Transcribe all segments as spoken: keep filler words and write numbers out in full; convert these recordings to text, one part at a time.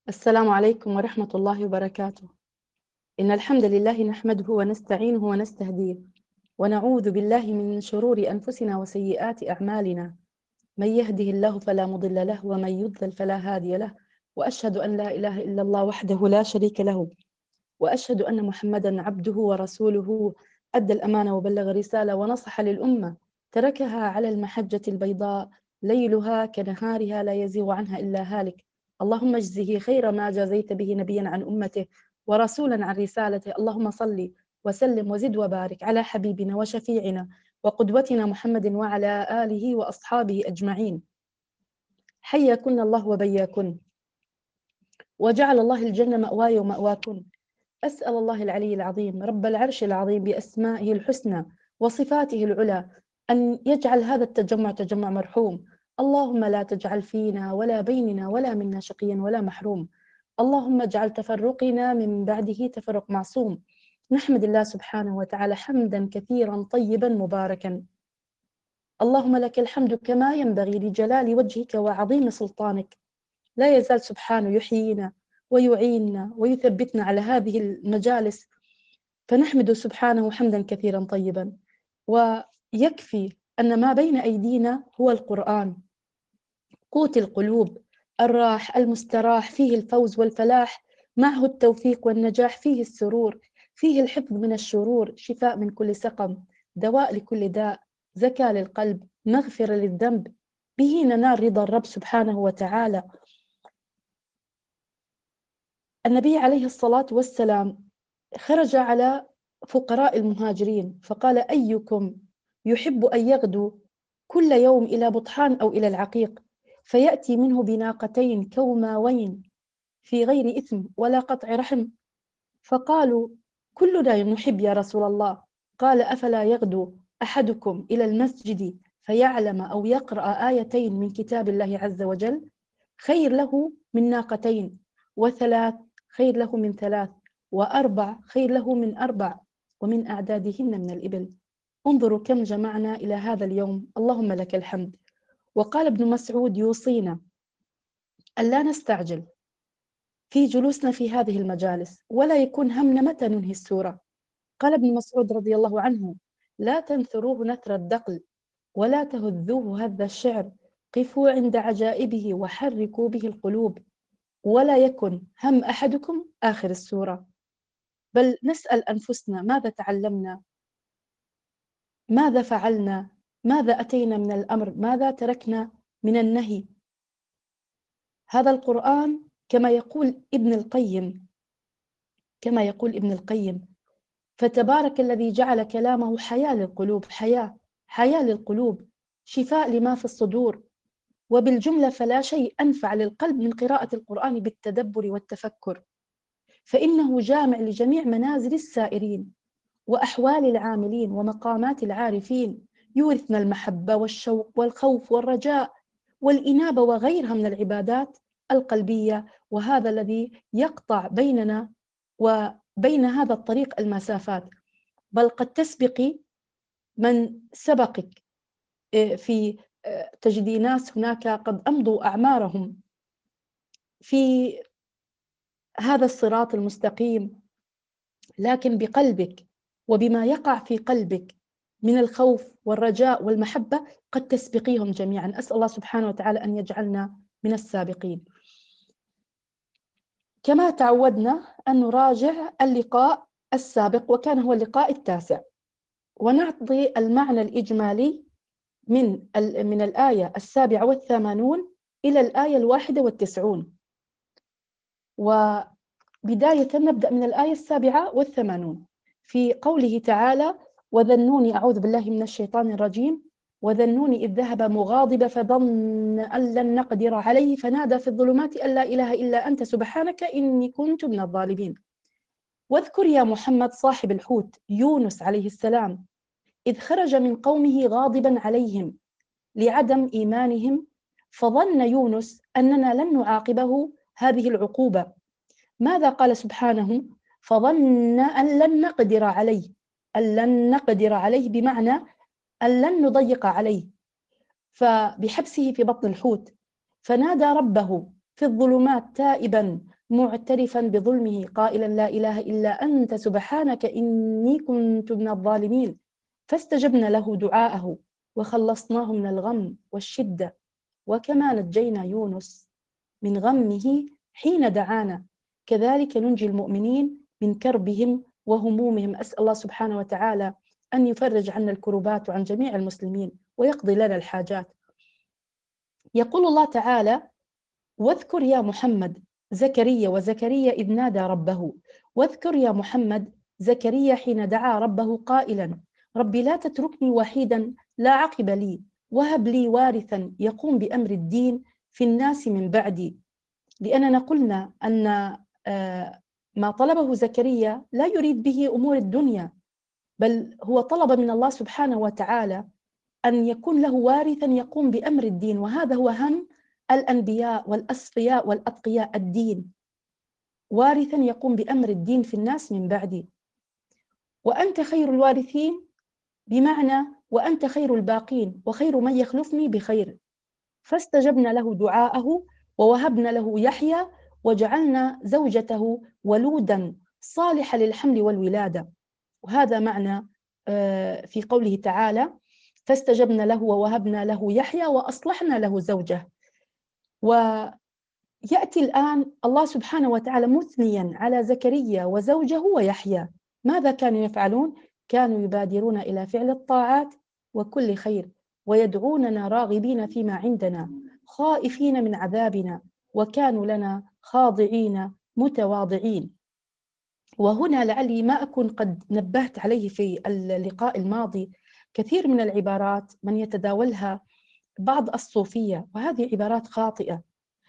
السلام عليكم ورحمة الله وبركاته. إن الحمد لله نحمده ونستعينه ونستهديه، ونعوذ بالله من شرور أنفسنا وسيئات أعمالنا. من يهده الله فلا مضل له، ومن يضلل فلا هادي له. وأشهد أن لا إله إلا الله وحده لا شريك له، وأشهد أن محمدا عبده ورسوله. أدى الأمانة وبلغ الرسالة ونصح للأمة، تركها على المحجة البيضاء ليلها كنهارها لا يزيغ عنها إلا هالك. اللهم اجزه خير ما جازيت به نبيا عن أمته ورسولا عن رسالته. اللهم صل وسلم وزد وبارك على حبيبنا وشفيعنا وقدوتنا محمد وعلى آله وأصحابه أجمعين. حياكن الله وبياكن، وجعل الله الجنة مأواي ومأواكن. أسأل الله العلي العظيم رب العرش العظيم بأسمائه الحسنى وصفاته العلى أن يجعل هذا التجمع تجمع مرحوم. اللهم لا تجعل فينا ولا بيننا ولا منا شقيا ولا محروم. اللهم اجعل تفرقنا من بعده تفرق معصوم. نحمد الله سبحانه وتعالى حمدا كثيرا طيبا مباركا. اللهم لك الحمد كما ينبغي لجلال وجهك وعظيم سلطانك. لا يزال سبحانه يحيينا ويعيننا ويثبتنا على هذه المجالس، فنحمده سبحانه حمدا كثيرا طيبا. ويكفي أن ما بين أيدينا هو القرآن، قوت القلوب، الراح المستراح، فيه الفوز والفلاح، معه التوفيق والنجاح، فيه السرور، فيه الحفظ من الشرور، شفاء من كل سقم، دواء لكل داء، زكاة للقلب، مغفرة للذنب، به ننال رضا الرب سبحانه وتعالى. النبي عليه الصلاة والسلام خرج على فقراء المهاجرين فقال: أيكم يحب أن يغدو كل يوم إلى بطحان أو إلى العقيق، فيأتي منه بناقتين كوماوين في غير إثم ولا قطع رحم؟ فقالوا: كلنا نحب يا رسول الله. قال: أفلا يغدو أحدكم إلى المسجد فيعلم أو يقرأ آيتين من كتاب الله عز وجل خير له من ناقتين، وثلاث خير له من ثلاث، وأربع خير له من أربع، ومن أعدادهن من الإبل. انظروا كم جمعنا إلى هذا اليوم، اللهم لك الحمد. وقال ابن مسعود يوصينا ألا نستعجل في جلوسنا في هذه المجالس، ولا يكون همنا متى ننهي السورة. قال ابن مسعود رضي الله عنه: لا تنثروه نثر الدقل، ولا تهذوه هذ الشعر، قفوا عند عجائبه وحركوا به القلوب، ولا يكن هم أحدكم آخر السورة. بل نسأل أنفسنا: ماذا تعلمنا؟ ماذا فعلنا؟ ماذا أتينا من الأمر؟ ماذا تركنا من النهي؟ هذا القرآن كما يقول ابن القيم كما يقول ابن القيم فتبارك الذي جعل كلامه حياة للقلوب، حياة حياة للقلوب، شفاء لما في الصدور. وبالجملة فلا شيء أنفع للقلب من قراءة القرآن بالتدبر والتفكر، فإنه جامع لجميع منازل السائرين وأحوال العاملين ومقامات العارفين، يورثنا المحبة والشوق والخوف والرجاء والإنابة وغيرها من العبادات القلبية. وهذا الذي يقطع بيننا وبين هذا الطريق المسافات. بل قد تسبقي من سبقك في تجد ناس هناك قد أمضوا أعمارهم في هذا الصراط المستقيم، لكن بقلبك وبما يقع في قلبك من الخوف والرجاء والمحبة قد تسبقيهم جميعا. أسأل الله سبحانه وتعالى أن يجعلنا من السابقين. كما تعودنا أن نراجع اللقاء السابق، وكان هو اللقاء التاسع، ونعطي المعنى الإجمالي من من الآية السابعة والثمانون إلى الآية الواحدة والتسعون. وبداية نبدأ من الآية السابعة والثمانون في قوله تعالى: وذنوني، أعوذ بالله من الشيطان الرجيم، وذنوني إذ ذهب مغاضبا فظن أن لن نقدر عليه فنادى في الظلمات أن لا إله إلا أنت سبحانك إني كنت من الظالمين. واذكر يا محمد صاحب الحوت يونس عليه السلام إذ خرج من قومه غاضبا عليهم لعدم إيمانهم، فظن يونس أننا لن نعاقبه هذه العقوبة. ماذا قال سبحانه؟ فظن أن لن نقدر عليه، أن لن نقدر عليه بمعنى أن لن نضيق عليه، فبحبسه في بطن الحوت، فنادى ربه في الظلمات تائبا معترفا بظلمه قائلا لا إله إلا أنت سبحانك إني كنت من الظالمين، فاستجبنا له دعاءه وخلصناه من الغم والشدة، وكما نجينا يونس من غمه حين دعانا كذلك ننجي المؤمنين من كربهم وهمومهم. أسأل الله سبحانه وتعالى أن يفرج عنا الكربات وعن جميع المسلمين ويقضي لنا الحاجات. يقول الله تعالى: واذكر يا محمد زكريا وزكريا إذ نادى ربه. واذكر يا محمد زكريا حين دعا ربه قائلا: رب لا تتركني وحيدا لا عقب لي وهب لي وارثا يقوم بأمر الدين في الناس من بعدي. لأننا قلنا أن ما طلبه زكريا لا يريد به أمور الدنيا، بل هو طلب من الله سبحانه وتعالى أن يكون له وارثا يقوم بأمر الدين، وهذا هو هم الأنبياء والأصفياء والأتقياء، الدين، وارثا يقوم بأمر الدين في الناس من بعدي. وأنت خير الوارثين، بمعنى وأنت خير الباقين وخير من يخلفني بخير. فاستجبنا له دعاءه ووهبنا له يحيى وجعلنا زوجته ولودا صالحة للحمل والولادة. وهذا معنى في قوله تعالى: فاستجبنا له ووهبنا له يحيى وأصلحنا له زوجه. ويأتي الآن الله سبحانه وتعالى مثنيا على زكريا وزوجه ويحيى. ماذا كانوا يفعلون؟ كانوا يبادرون إلى فعل الطاعات وكل خير، ويدعوننا راغبين فيما عندنا خائفين من عذابنا، وكانوا لنا خاضعين متواضعين. وهنا لعلي ما أكون قد نبهت عليه في اللقاء الماضي، كثير من العبارات من يتداولها بعض الصوفية، وهذه عبارات خاطئة،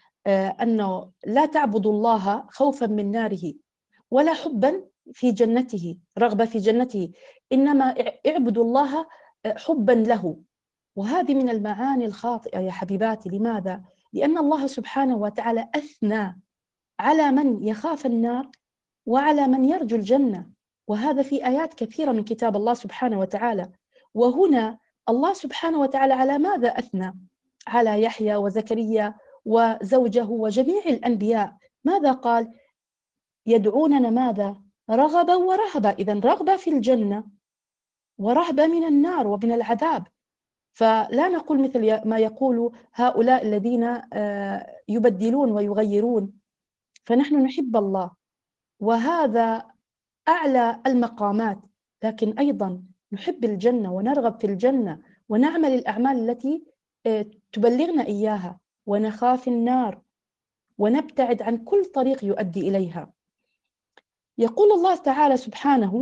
أنه لا تعبدوا الله خوفا من ناره ولا حبا في جنته، رغبة في جنته، إنما اعبدوا الله حبا له. وهذه من المعاني الخاطئة يا حبيباتي. لماذا؟ لأن الله سبحانه وتعالى أثنى على من يخاف النار وعلى من يرجو الجنة، وهذا في آيات كثيرة من كتاب الله سبحانه وتعالى. وهنا الله سبحانه وتعالى على ماذا أثنى؟ على يحيى وزكريا وزوجه وجميع الأنبياء. ماذا قال؟ يدعوننا ماذا؟ رغبا ورهبا. إذن رغبة في الجنة ورهبة من النار ومن العذاب. فلا نقول مثل ما يقول هؤلاء الذين يبدلون ويغيرون، فنحن نحب الله وهذا أعلى المقامات، لكن أيضا نحب الجنة ونرغب في الجنة ونعمل الأعمال التي تبلغنا إياها، ونخاف النار ونبتعد عن كل طريق يؤدي إليها. يقول الله تعالى سبحانه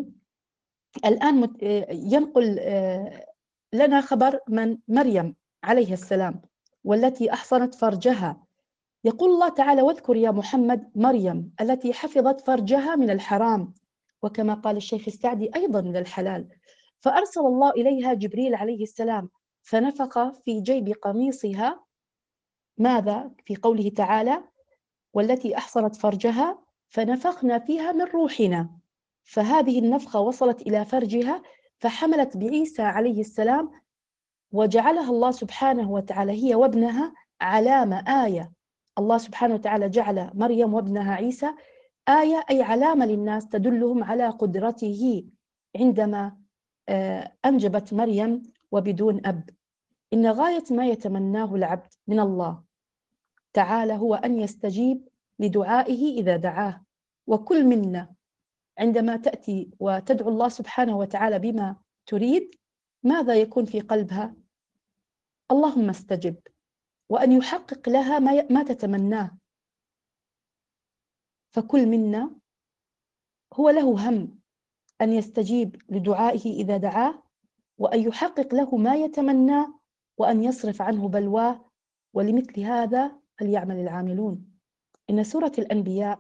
الآن ينقل لنا خبر من مريم عليه السلام والتي أحصنت فرجها. يقول الله تعالى: واذكر يا محمد مريم التي حفظت فرجها من الحرام، وكما قال الشيخ السعدي أيضا من الحلال، فأرسل الله إليها جبريل عليه السلام فنفخ في جيب قميصها. ماذا؟ في قوله تعالى: والتي أحصنت فرجها فنفخنا فيها من روحنا. فهذه النفخة وصلت إلى فرجها فحملت بعيسى عليه السلام، وجعلها الله سبحانه وتعالى هي وابنها علامة، آية. الله سبحانه وتعالى جعل مريم وابنها عيسى آية، أي علامة للناس تدلهم على قدرته عندما أنجبت مريم وبدون أب. إن غاية ما يتمناه العبد من الله تعالى هو أن يستجيب لدعائه إذا دعاه. وكل منا عندما تأتي وتدعو الله سبحانه وتعالى بما تريد، ماذا يكون في قلبها؟ اللهم استجب، وأن يحقق لها ما تتمناه. فكل منا هو له هم أن يستجيب لدعائه إذا دعاه، وأن يحقق له ما يتمناه، وأن يصرف عنه بلواه. ولمثل هذا فليعمل العاملون. إن سورة الأنبياء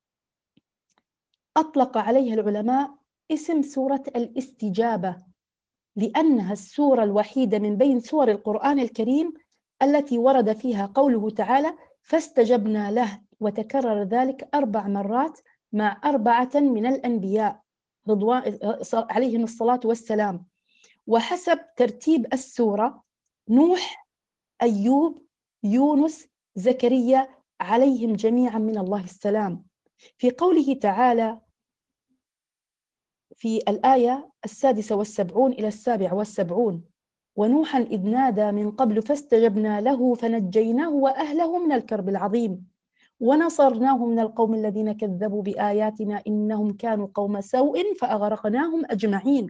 أطلق عليها العلماء اسم سورة الاستجابة، لأنها السورة الوحيدة من بين سور القرآن الكريم التي ورد فيها قوله تعالى: فاستجبنا له، وتكرر ذلك أربع مرات مع أربعة من الأنبياء رضوان عليهم الصلاة والسلام. وحسب ترتيب السورة: نوح، أيوب، يونس، زكريا، عليهم جميعا من الله السلام. في قوله تعالى في الآية السادسة والسبعون إلى السابعة والسبعون: ونوحا إذ نادى من قبل فاستجبنا له فنجيناه وأهله من الكرب العظيم ونصرناه من القوم الذين كذبوا بآياتنا إنهم كانوا قوم سوء فأغرقناهم أجمعين.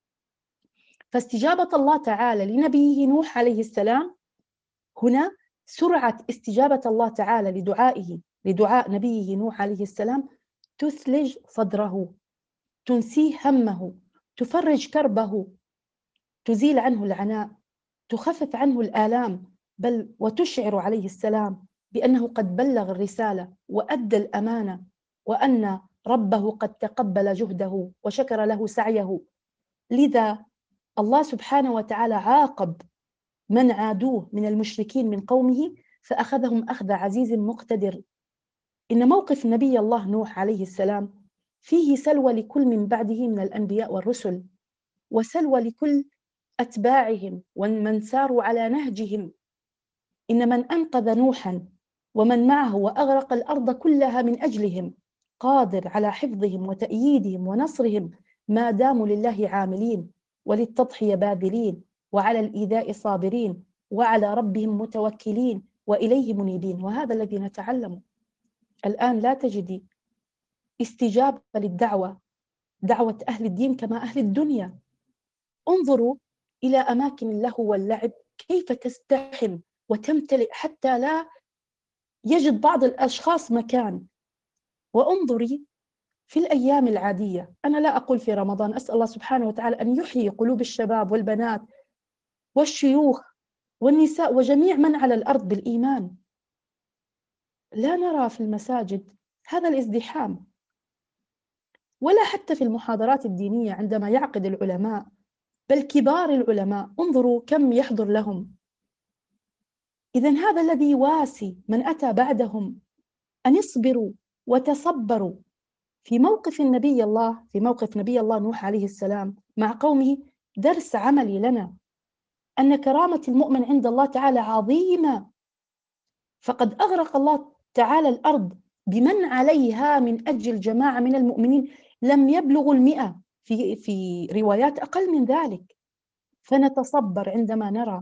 فاستجابة الله تعالى لنبيه نوح عليه السلام هنا، سرعة استجابة الله تعالى لدعائه لدعاء نبيه نوح عليه السلام تثلج صدره، تنسيه همه، تفرج كربه، تزيل عنه العناء، تخفف عنه الآلام، بل وتشعر عليه السلام بأنه قد بلغ الرسالة وأدى الأمانة، وأن ربه قد تقبل جهده وشكر له سعيه. لذا الله سبحانه وتعالى عاقب من عادوه من المشركين من قومه فأخذهم أخذ عزيز مقتدر. إن موقف نبي الله نوح عليه السلام فيه سلوى لكل من بعده من الأنبياء والرسل، وسلوى لكل أتباعهم ومن ساروا على نهجهم. إن من أنقذ نوحا ومن معه وأغرق الأرض كلها من أجلهم قادر على حفظهم وتأييدهم ونصرهم ما داموا لله عاملين، وللتضحية باذلين، وعلى الإيذاء صابرين، وعلى ربهم متوكلين، وإليه منيبين. وهذا الذي نتعلمه الآن. لا تجدي استجابة للدعوة، دعوة أهل الدين كما أهل الدنيا. انظروا إلى أماكن اللهو واللعب كيف تزدحم وتمتلئ حتى لا يجد بعض الأشخاص مكان. وانظري في الأيام العادية، أنا لا أقول في رمضان، أسأل الله سبحانه وتعالى أن يحيي قلوب الشباب والبنات والشيوخ والنساء وجميع من على الأرض بالإيمان. لا نرى في المساجد هذا الازدحام، ولا حتى في المحاضرات الدينية عندما يعقد العلماء، بل كبار العلماء انظروا كم يحضر لهم. إذن هذا الذي يواسي من أتى بعدهم أن يصبروا وتصبروا. في موقف النبي الله في موقف نبي الله نوح عليه السلام مع قومه درس عملي لنا أن كرامة المؤمن عند الله تعالى عظيمة. فقد أغرق الله تعالى الأرض بمن عليها من أجل جماعة من المؤمنين لم يبلغوا المئة، في في روايات أقل من ذلك. فنتصبر عندما نرى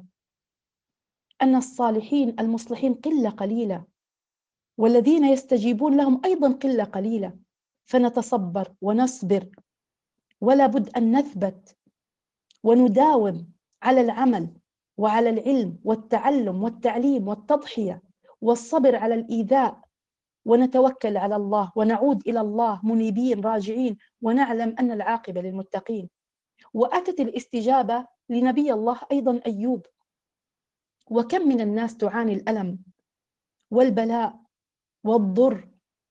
أن الصالحين المصلحين قلة قليلة، والذين يستجيبون لهم أيضا قلة قليلة. فنتصبر ونصبر، ولا بد أن نثبت ونداوم على العمل وعلى العلم والتعلم والتعليم والتضحية والصبر على الإيذاء، ونتوكل على الله ونعود إلى الله منيبين راجعين، ونعلم أن العاقبة للمتقين. وأتت الاستجابة لنبي الله أيضا أيوب. وكم من الناس تعاني الألم والبلاء والضر،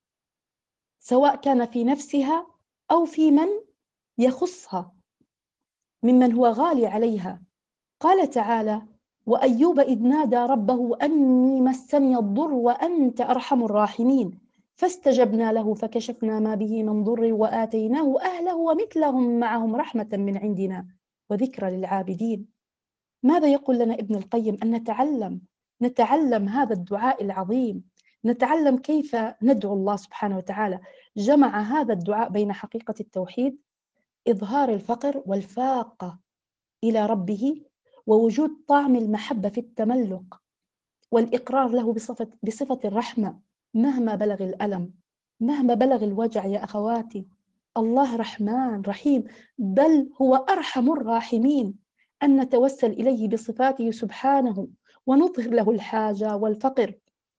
سواء كان في نفسها أو في من يخصها ممن هو غالي عليها. قال تعالى: وأيوب إذ نادى ربه أني مسني الضر وأنت أرحم الراحمين فاستجبنا له فكشفنا ما به من ضر وآتيناه أهله ومثلهم معهم رحمة من عندنا وذكرى للعابدين. ماذا يقول لنا ابن القيم؟ أن نتعلم نتعلم هذا الدعاء العظيم، نتعلم كيف ندعو الله سبحانه وتعالى. جمع هذا الدعاء بين حقيقة التوحيد، إظهار الفقر والفاقة إلى ربه، ووجود طعم المحبة في التملق، والإقرار له بصفة, بصفة الرحمة مهما بلغ الألم، مهما بلغ الوجع. يا أخواتي، الله رحمن رحيم، بل هو أرحم الراحمين. أن نتوسل إليه بصفاته سبحانه ونظهر له الحاجة والفقر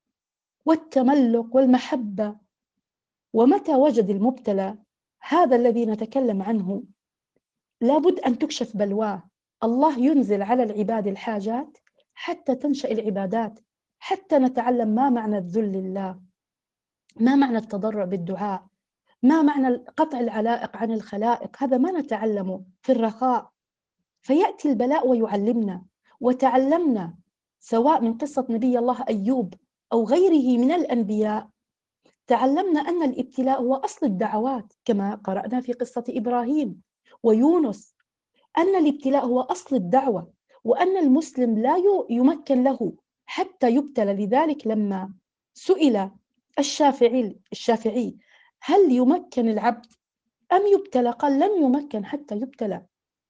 والتملق والمحبة. ومتى وجد المبتلى هذا الذي نتكلم عنه لابد أن تكشف بلواه. الله ينزل على العباد الحاجات حتى تنشأ العبادات، حتى نتعلم ما معنى الذل لله، ما معنى التضرع بالدعاء، ما معنى قطع العلائق عن الخلائق. هذا ما نتعلمه في الرخاء. فيأتي البلاء ويعلمنا. وتعلمنا سواء من قصة نبي الله أيوب أو غيره من الأنبياء، تعلمنا أن الابتلاء هو أصل الدعوات، كما قرأنا في قصة إبراهيم ويونس، أن الابتلاء هو أصل الدعوة، وأن المسلم لا يمكن له حتى يبتلى. لذلك لما سئل الشافعي الشافعي هل يمكن العبد أم يبتلى؟ قال لن يمكن حتى يبتلى.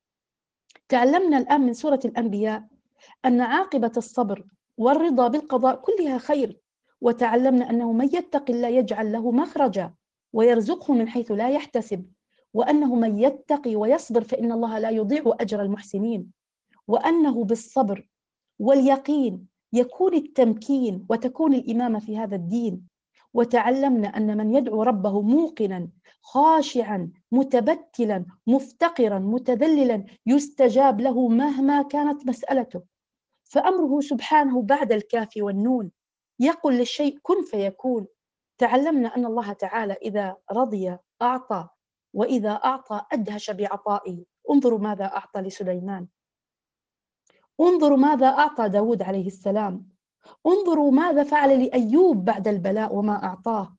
تعلمنا الآن من سورة الأنبياء أن عاقبة الصبر والرضا بالقضاء كلها خير، وتعلمنا أنه من يتق الله يجعل له مخرجا ويرزقه من حيث لا يحتسب، وأنه من يتقي ويصبر فإن الله لا يضيع أجر المحسنين، وأنه بالصبر واليقين يكون التمكين وتكون الإمامة في هذا الدين. وتعلمنا أن من يدعو ربه موقنا خاشعا متبتلا مفتقرا متذللا يستجاب له مهما كانت مسألته، فأمره سبحانه بعد الكاف والنون، يقول للشيء كن فيكون. تعلمنا أن الله تعالى إذا رضي أعطى، وإذا أعطى أدهش بعطائه. انظروا ماذا أعطى لسليمان، انظروا ماذا أعطى داود عليه السلام، انظروا ماذا فعل لأيوب بعد البلاء وما أعطاه.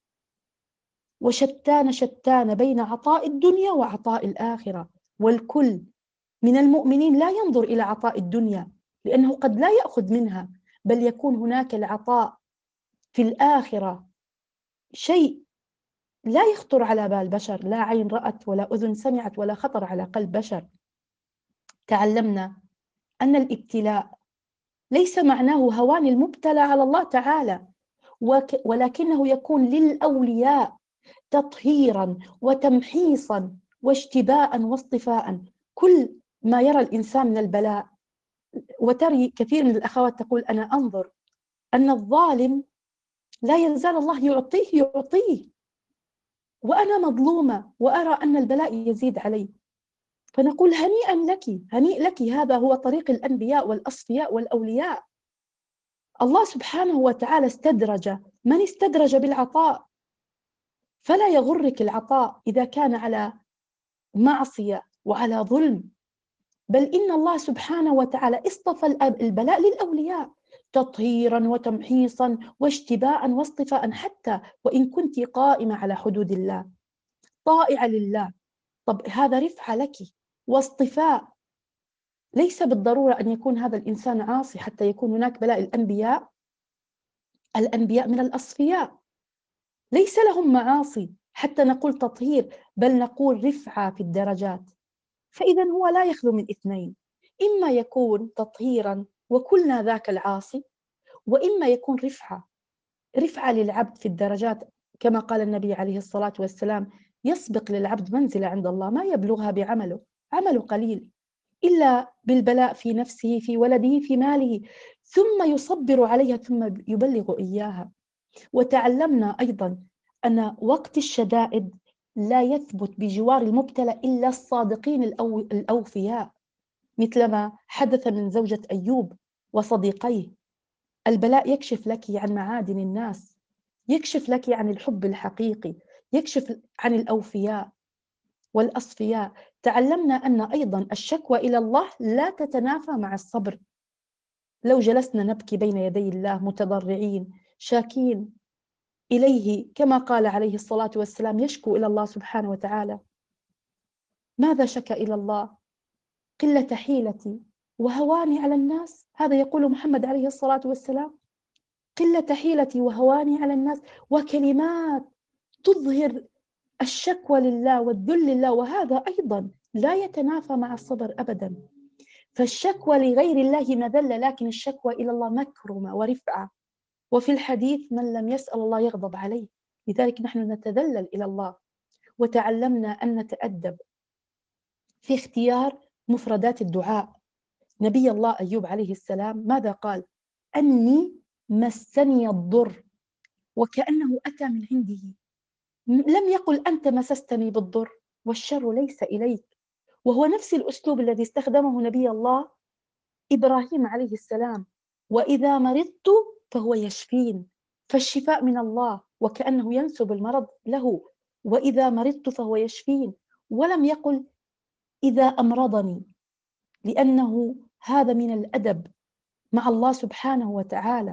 وشتان شتان بين عطاء الدنيا وعطاء الآخرة، والكل من المؤمنين لا ينظر إلى عطاء الدنيا لأنه قد لا يأخذ منها، بل يكون هناك العطاء في الآخرة شيء لا يخطر على بال بشر، لا عين رأت ولا أذن سمعت ولا خطر على قلب بشر. تعلمنا أن الابتلاء ليس معناه هوان المبتلى على الله تعالى، ولكنه يكون للأولياء تطهيرا وتمحيصا واشتباء واصطفاء. كل ما يرى الإنسان من البلاء، وتري كثير من الأخوات تقول أنا أنظر أن الظالم لا يزال الله يعطيه يعطيه، وأنا مظلومة وأرى أن البلاء يزيد علي، فنقول هنيئا لك، هنيئ لك، هذا هو طريق الأنبياء والأصفياء والأولياء. الله سبحانه وتعالى استدرج من استدرج بالعطاء، فلا يغرك العطاء إذا كان على معصية وعلى ظلم، بل إن الله سبحانه وتعالى اصطفى البلاء للأولياء تطهيرا وتمحيصا واشتباء واصطفاء، حتى وإن كنت قائمة على حدود الله طائعة لله. طب هذا رفعة لك واصطفاء، ليس بالضرورة أن يكون هذا الإنسان عاصي حتى يكون هناك بلاء. الأنبياء الأنبياء من الأصفياء ليس لهم معاصي حتى نقول تطهير، بل نقول رفعة في الدرجات. فإذا هو لا يخلو من اثنين، إما يكون تطهيرا وكلنا ذاك العاصي، وإما يكون رفعة رفعة للعبد في الدرجات، كما قال النبي عليه الصلاة والسلام يسبق للعبد منزلة عند الله ما يبلغها بعمله، عمله قليل إلا بالبلاء في نفسه في ولده في ماله، ثم يصبر عليها ثم يبلغ إياها. وتعلمنا أيضا أن وقت الشدائد لا يثبت بجوار المبتلى إلا الصادقين الأوفياء، مثلما حدث من زوجة أيوب وصديقيه. البلاء يكشف لك عن معادن الناس، يكشف لك عن الحب الحقيقي، يكشف عن الأوفياء والأصفياء. تعلمنا أن أيضا الشكوى إلى الله لا تتنافى مع الصبر. لو جلسنا نبكي بين يدي الله متضرعين شاكين إليه، كما قال عليه الصلاة والسلام يشكو إلى الله سبحانه وتعالى، ماذا شكى إلى الله؟ قلة حيلتي وهواني على الناس. هذا يقول محمد عليه الصلاة والسلام، قلة حيلتي وهواني على الناس، وكلمات تظهر الشكوى لله والذل لله، وهذا أيضا لا يتنافى مع الصبر أبدا. فالشكوى لغير الله مذلة، لكن الشكوى إلى الله مكرمة ورفعة. وفي الحديث من لم يسأل الله يغضب عليه، لذلك نحن نتذلل إلى الله. وتعلمنا أن نتأدب في اختيار مفردات الدعاء. نبي الله أيوب عليه السلام ماذا قال؟ أني مسني الضر، وكأنه أتى من عنده، لم يقل أنت مسستني بالضر والشر ليس إليك. وهو نفس الأسلوب الذي استخدمه نبي الله إبراهيم عليه السلام، وإذا مرضت فهو يشفين، فالشفاء من الله، وكأنه ينسب المرض له، وإذا مرضت فهو يشفين، ولم يقل إذا أمرضني، لأنه هذا من الأدب مع الله سبحانه وتعالى.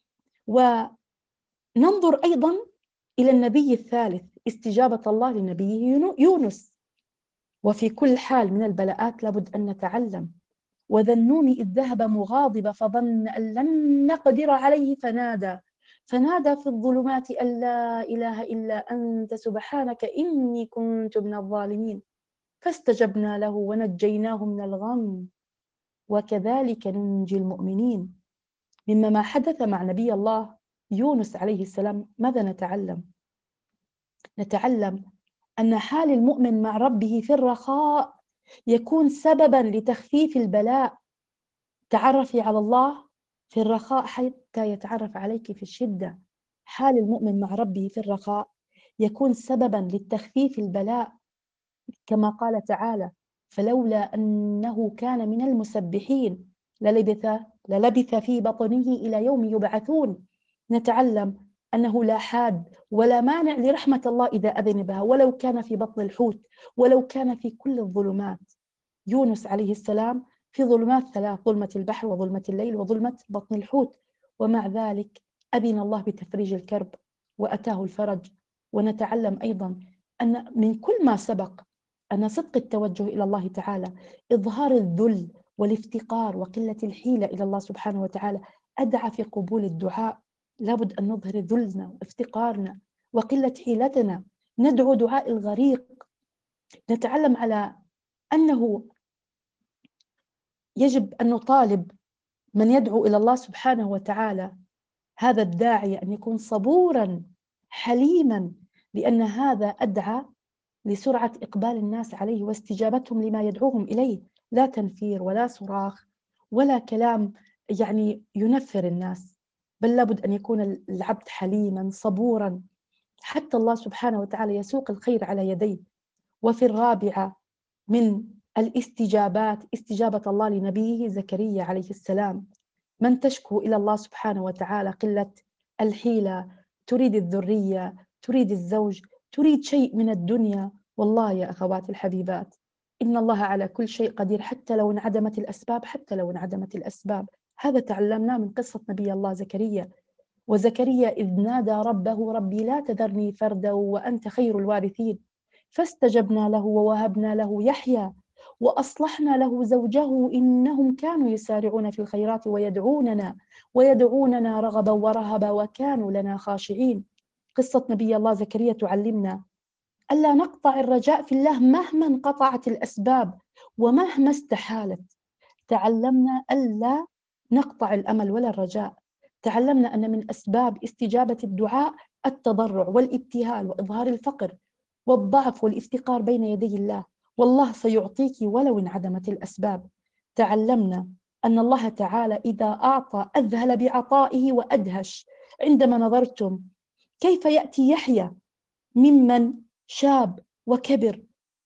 وننظر أيضا إلى النبي الثالث، استجابة الله لنبيه يونس. وفي كل حال من البلاءات لابد أن نتعلم. وذا النون إذ ذهب مغاضبا فظن أن لن نقدر عليه فنادى فنادى في الظلمات أن لا إله إلا أنت سبحانك إني كنت من الظالمين فاستجبنا له ونجيناه من الغم وكذلك ننجي المؤمنين. مما ما حدث مع نبي الله يونس عليه السلام ماذا نتعلم؟ نتعلم أن حال المؤمن مع ربه في الرخاء يكون سببا لتخفيف البلاء. تعرفي على الله في الرخاء حتى يتعرف عليك في الشدة. حال المؤمن مع ربه في الرخاء يكون سببا للتخفيف البلاء، كما قال تعالى: فلولا أنه كان من المسبحين للبث, للبث في بطنه إلى يوم يبعثون. نتعلم أنه لا حاد ولا مانع لرحمة الله إذا أذن بها، ولو كان في بطن الحوت، ولو كان في كل الظلمات. يونس عليه السلام في ظلمات ثلاث: ظلمة البحر وظلمة الليل وظلمة بطن الحوت، ومع ذلك أذن الله بتفريج الكرب وأتاه الفرج. ونتعلم أيضا أن من كل ما سبق أن صدق التوجه إلى الله تعالى، إظهار الذل والافتقار وقلة الحيلة إلى الله سبحانه وتعالى أدعى في قبول الدعاء. لابد أن نظهر ذلنا وافتقارنا وقلة حيلتنا، ندعو دعاء الغريق. نتعلم على أنه يجب أن نطالب من يدعو إلى الله سبحانه وتعالى، هذا الداعي، أن يكون صبوراً حليماً، لأن هذا أدعى لسرعة إقبال الناس عليه واستجابتهم لما يدعوهم إليه، لا تنفير ولا صراخ ولا كلام يعني ينفر الناس، بل لابد أن يكون العبد حليماً صبوراً حتى الله سبحانه وتعالى يسوق الخير على يديه. وفي الرابعة من الاستجابات استجابة الله لنبيه زكريا عليه السلام. من تشكو إلى الله سبحانه وتعالى قلة الحيلة، تريد الذرية، تريد الزوج، تريد شيء من الدنيا، والله يا أخوات الحبيبات إن الله على كل شيء قدير، حتى لو انعدمت الأسباب، حتى لو انعدمت الأسباب. هذا تعلمناه من قصة نبي الله زكريا. وزكريا إذ نادى ربه: ربي لا تذرني فردا وأنت خير الوارثين، فاستجبنا له ووهبنا له يحيى وأصلحنا له زوجه إنهم كانوا يسارعون في الخيرات ويدعوننا ويدعوننا رغبا ورهبا وكانوا لنا خاشعين. قصة نبي الله زكريا تعلمنا ألا نقطع الرجاء في الله مهما انقطعت الأسباب ومهما استحالت. تعلمنا ألا نقطع الأمل ولا الرجاء. تعلمنا أن من أسباب استجابة الدعاء التضرع والابتهال وإظهار الفقر والضعف والافتقار بين يدي الله، والله سيعطيك ولو انعدمت الأسباب. تعلمنا أن الله تعالى إذا أعطى أذهل بعطائه وأدهش. عندما نظرتم كيف يأتي يحيى ممن شاب وكبر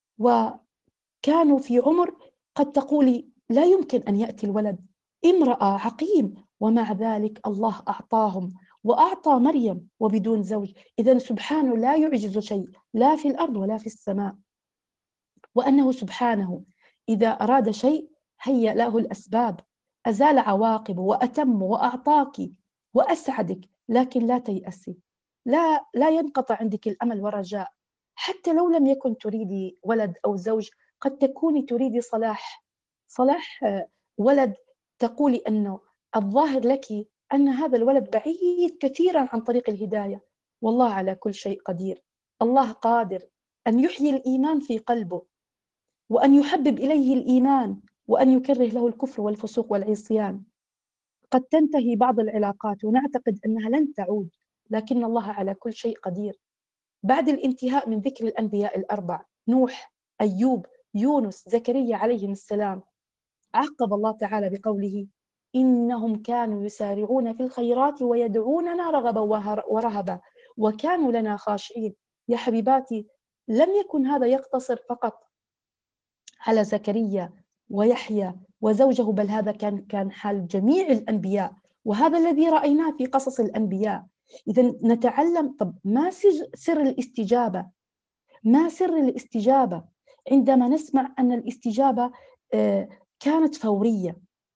وكانوا في عمر قد تقولي لا يمكن أن يأتي الولد، امرأة عقيم، ومع ذلك الله أعطاهم وأعطى مريم وبدون زوج. إذن سبحانه لا يعجز شيء لا في الأرض ولا في السماء، وأنه سبحانه إذا أراد شيء هيأ له الأسباب، أزال عواقبه وأتم وأعطاك وأسعدك. لكن لا تيأسي، لا لا ينقطع عندك الأمل والرجاء، حتى لو لم يكن تريدي ولد أو زوج، قد تكوني تريدي صلاح صلاح ولد، تقولي أنه الظاهر لك أن هذا الولد بعيد كثيرا عن طريق الهداية. والله على كل شيء قدير. الله قادر أن يحيي الإيمان في قلبه وأن يحبب إليه الإيمان وأن يكره له الكفر والفسوق والعصيان. قد تنتهي بعض العلاقات ونعتقد أنها لن تعود، لكن الله على كل شيء قدير. بعد الانتهاء من ذكر الأنبياء الأربع نوح، أيوب، يونس، زكريا عليهم السلام، عقب الله تعالى بقوله: إنهم كانوا يسارعون في الخيرات ويدعوننا رغبا ورهبا وكانوا لنا خاشعين. يا حبيباتي، لم يكن هذا يقتصر فقط على زكريا ويحيى وزوجه، بل هذا كان كان حال جميع الأنبياء، وهذا الذي رأيناه في قصص الأنبياء. إذا نتعلم، طب ما سر الاستجابة؟ ما سر الاستجابة عندما نسمع أن الاستجابة كانت فورية؟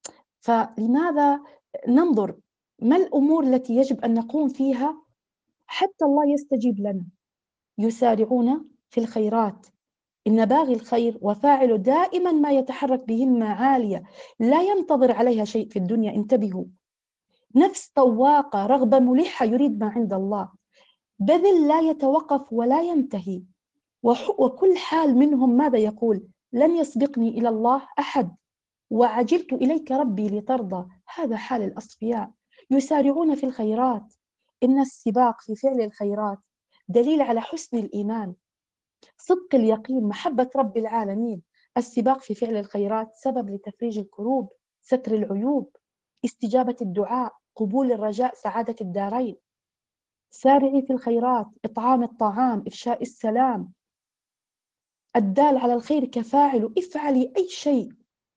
فلماذا ننظر ما الأمور التي يجب أن نقوم فيها حتى الله يستجيب لنا؟ يسارعون في الخيرات، إن باغي الخير وفاعل دائما ما يتحرك بهمة عالية لا ينتظر عليها شيء في الدنيا. انتبهوا، نفس طواقة، رغبة ملحة، يريد ما عند الله، بذل لا يتوقف ولا ينتهي. وكل حال منهم ماذا يقول؟ لن يسبقني إلى الله أحد، وعجلت إليك ربي لترضى. هذا حال الأصفياء، يسارعون في الخيرات. إن السباق في فعل الخيرات دليل على حسن الإيمان، صدق اليقين، محبة رب العالمين. السباق في فعل الخيرات سبب لتفريج الكروب، ستر العيوب، استجابة الدعاء، قبول الرجاء، سعادة الدارين. سارعي في الخيرات، إطعام الطعام، إفشاء السلام، الدال على الخير كفاعل. افعلي أي شيء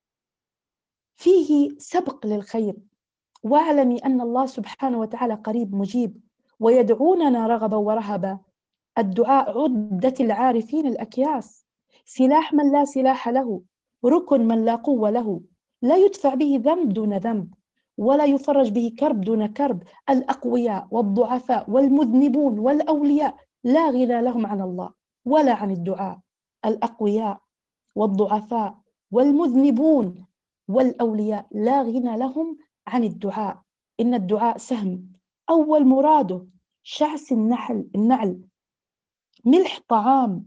فيه سبق للخير، واعلمي أن الله سبحانه وتعالى قريب مجيب، ويدعوننا رغبا ورهبا. الدعاء عدة العارفين الأكياس، سلاح من لا سلاح له، ركن من لا قوة له. لا يدفع به ذنب دون ذنب، ولا يفرج به كرب دون كرب. الأقوياء والضعفاء والمذنبون والأولياء لا غنى لهم عن الله ولا عن الدعاء. الأقوياء والضعفاء والمذنبون والأولياء لا غنى لهم عن الدعاء. إن الدعاء سهم، أول مراده شعس النحل النعل، ملح طعام.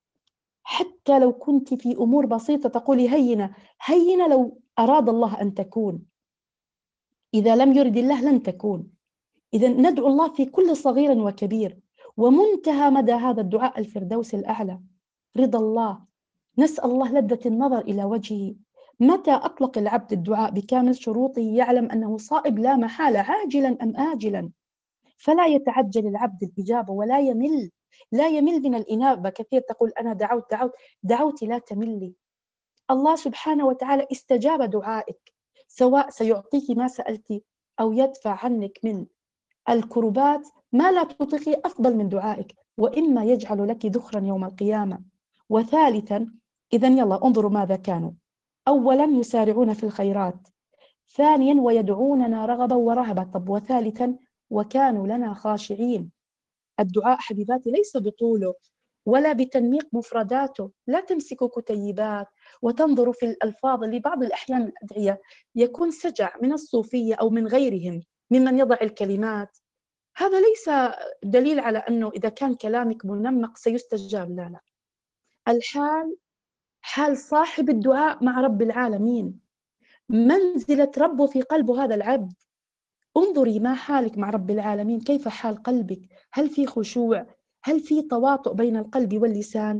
حتى لو كنت في أمور بسيطة تقولي هينة هينة، لو أراد الله أن تكون، إذا لم يرد الله لن تكون. إذا ندعو الله في كل صغير وكبير، ومنتهى مدى هذا الدعاء الفردوس الأعلى، رضا الله. نسأل الله لذة النظر إلى وجهه. متى أطلق العبد الدعاء بكامل شروطه يعلم أنه صائب لا محالة، عاجلا أم آجلا. فلا يتعجل العبد الإجابة ولا يمل، لا يمل من الإنابة. كثير تقول أنا دعوت دعوت دعوتي، لا تملي. الله سبحانه وتعالى استجاب دعائك، سواء سيعطيك ما سألتي أو يدفع عنك من الكربات ما لا تطيقي، أفضل من دعائك، وإما يجعل لك ذخرا يوم القيامة. وثالثا، إذا يلا انظروا ماذا كانوا. أولا يسارعون في الخيرات، ثانيا ويدعوننا رغبا ورهبا. طب وثالثا وكانوا لنا خاشعين. الدعاء حبيباتي ليس بطوله ولا بتنميق مفرداته. لا تمسكوا كتيبات وتنظروا في الألفاظ. لبعض الأحيان الأدعية يكون سجع من الصوفية أو من غيرهم ممن يضع الكلمات. هذا ليس دليل على أنه إذا كان كلامك منمق سيستجاب، لا لا. الحال حال صاحب الدعاء مع رب العالمين، منزلة ربه في قلب هذا العبد. انظري ما حالك مع رب العالمين، كيف حال قلبك؟ هل في خشوع؟ هل في تواطؤ بين القلب واللسان؟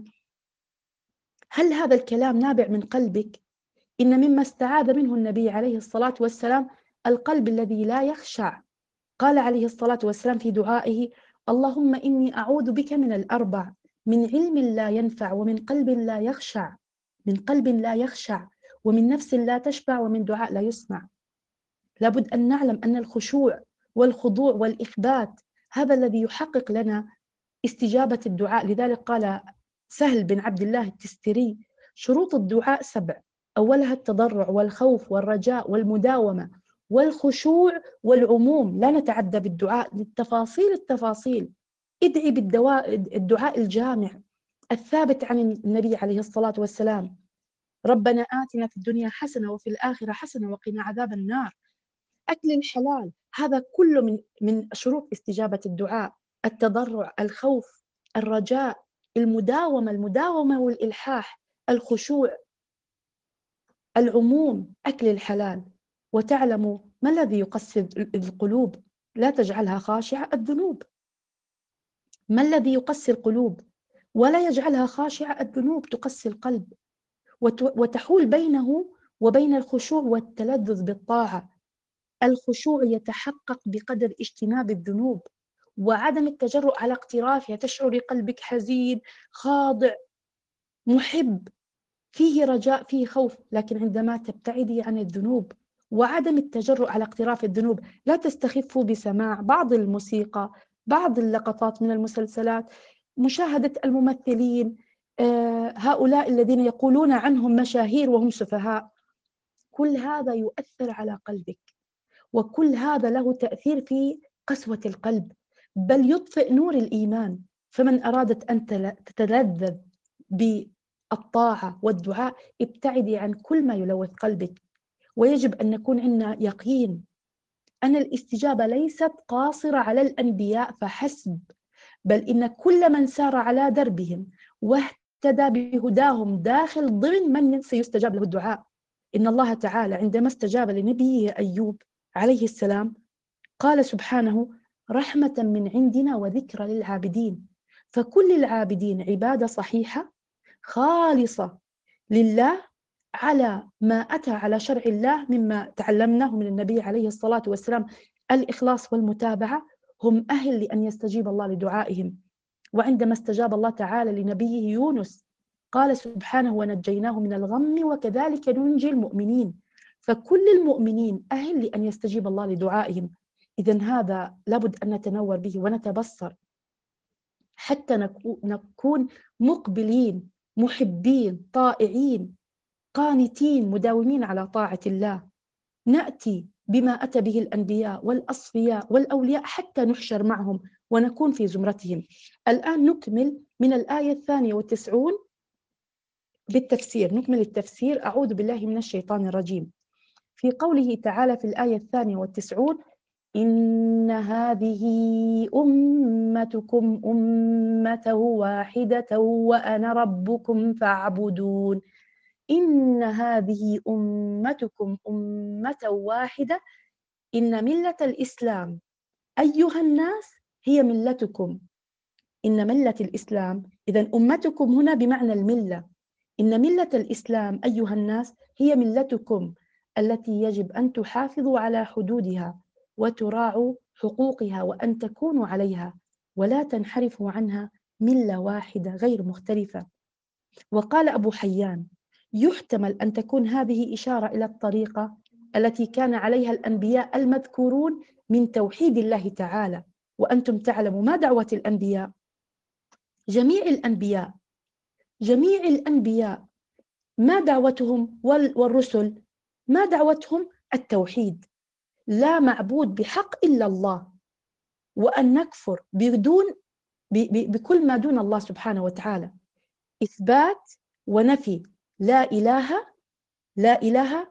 هل هذا الكلام نابع من قلبك؟ إن مما استعاذ منه النبي عليه الصلاة والسلام القلب الذي لا يخشع. قال عليه الصلاة والسلام في دعائه: اللهم إني أعوذ بك من الأربع، من علم لا ينفع، ومن قلب لا يخشع، من قلب لا يخشع، ومن نفس لا تشبع، ومن دعاء لا يسمع. لابد أن نعلم أن الخشوع والخضوع والإخبات هذا الذي يحقق لنا استجابة الدعاء. لذلك قال سهل بن عبد الله التستري: شروط الدعاء سبع، أولها التضرع والخوف والرجاء والمداومة والخشوع والعموم. لا نتعدى بالدعاء للتفاصيل التفاصيل. ادعي بالدعاء الدعاء الجامع الثابت عن النبي عليه الصلاة والسلام: ربنا آتنا في الدنيا حسنة وفي الآخرة حسنة وقنا عذاب النار. أكل الحلال، هذا كله من من شروط استجابة الدعاء. التضرع، الخوف، الرجاء، المداومة المداومة والإلحاح، الخشوع، العموم، أكل الحلال. وتعلموا ما الذي يقسي القلوب؟ لا تجعلها خاشعة، الذنوب. ما الذي يقسي القلوب ولا يجعلها خاشعة؟ الذنوب تقسي القلب وتحول بينه وبين الخشوع والتلذذ بالطاعة. الخشوع يتحقق بقدر اجتناب الذنوب وعدم التجرؤ على اقترافها. تشعري قلبك حزين، خاضع، محب، فيه رجاء، فيه خوف. لكن عندما تبتعدي عن الذنوب وعدم التجرؤ على اقتراف الذنوب، لا تستخفوا بسماع بعض الموسيقى، بعض اللقطات من المسلسلات، مشاهدة الممثلين، آه هؤلاء الذين يقولون عنهم مشاهير وهم سفهاء. كل هذا يؤثر على قلبك، وكل هذا له تأثير في قسوة القلب، بل يطفئ نور الإيمان. فمن أرادت أن تتلذذ بالطاعة والدعاء ابتعدي عن كل ما يلوث قلبك. ويجب أن نكون عندنا يقين أن الاستجابة ليست قاصرة على الأنبياء فحسب، بل إن كل من سار على دربهم واهتدى بهداهم داخل ضمن من سيستجاب له الدعاء. إن الله تعالى عندما استجاب لنبيه أيوب عليه السلام قال سبحانه: رحمة من عندنا وذكرى للعابدين. فكل العابدين عبادة صحيحة خالصة لله على ما أتى على شرع الله مما تعلمناه من النبي عليه الصلاة والسلام الإخلاص والمتابعة، هم أهل لأن يستجيب الله لدعائهم. وعندما استجاب الله تعالى لنبيه يونس قال سبحانه: ونجيناه من الغم وكذلك ننجي المؤمنين. فكل المؤمنين أهل لأن يستجيب الله لدعائهم. إذن هذا لابد أن نتنور به ونتبصر حتى نكون مقبلين محبين طائعين قانتين مداومين على طاعة الله، نأتي بما أتى به الأنبياء والأصفياء والأولياء حتى نحشر معهم ونكون في زمرتهم. الآن نكمل من الآية الثانية والتسعون بالتفسير، نكمل التفسير. أعوذ بالله من الشيطان الرجيم. في قوله تعالى في الآية الثانية والتسعون: إن هذه أمتكم أمة واحدة وأنا ربكم فاعبدون. إن هذه أمتكم أمة واحدة، إن ملة الإسلام أيها الناس هي ملتكم. إن ملة الإسلام، إذن أمتكم هنا بمعنى الملة. إن ملة الإسلام أيها الناس هي ملتكم التي يجب أن تحافظوا على حدودها وتراعوا حقوقها وأن تكونوا عليها ولا تنحرفوا عنها، ملة واحدة غير مختلفة. وقال أبو حيان: يحتمل أن تكون هذه إشارة إلى الطريقة التي كان عليها الأنبياء المذكورون من توحيد الله تعالى. وأنتم تعلموا ما دعوة الأنبياء؟ جميع الأنبياء جميع الأنبياء ما دعوتهم والرسل؟ ما دعوتهم؟ التوحيد، لا معبود بحق إلا الله، وأن نكفر بدون بكل ما دون الله سبحانه وتعالى. إثبات ونفي، لا إله لا إله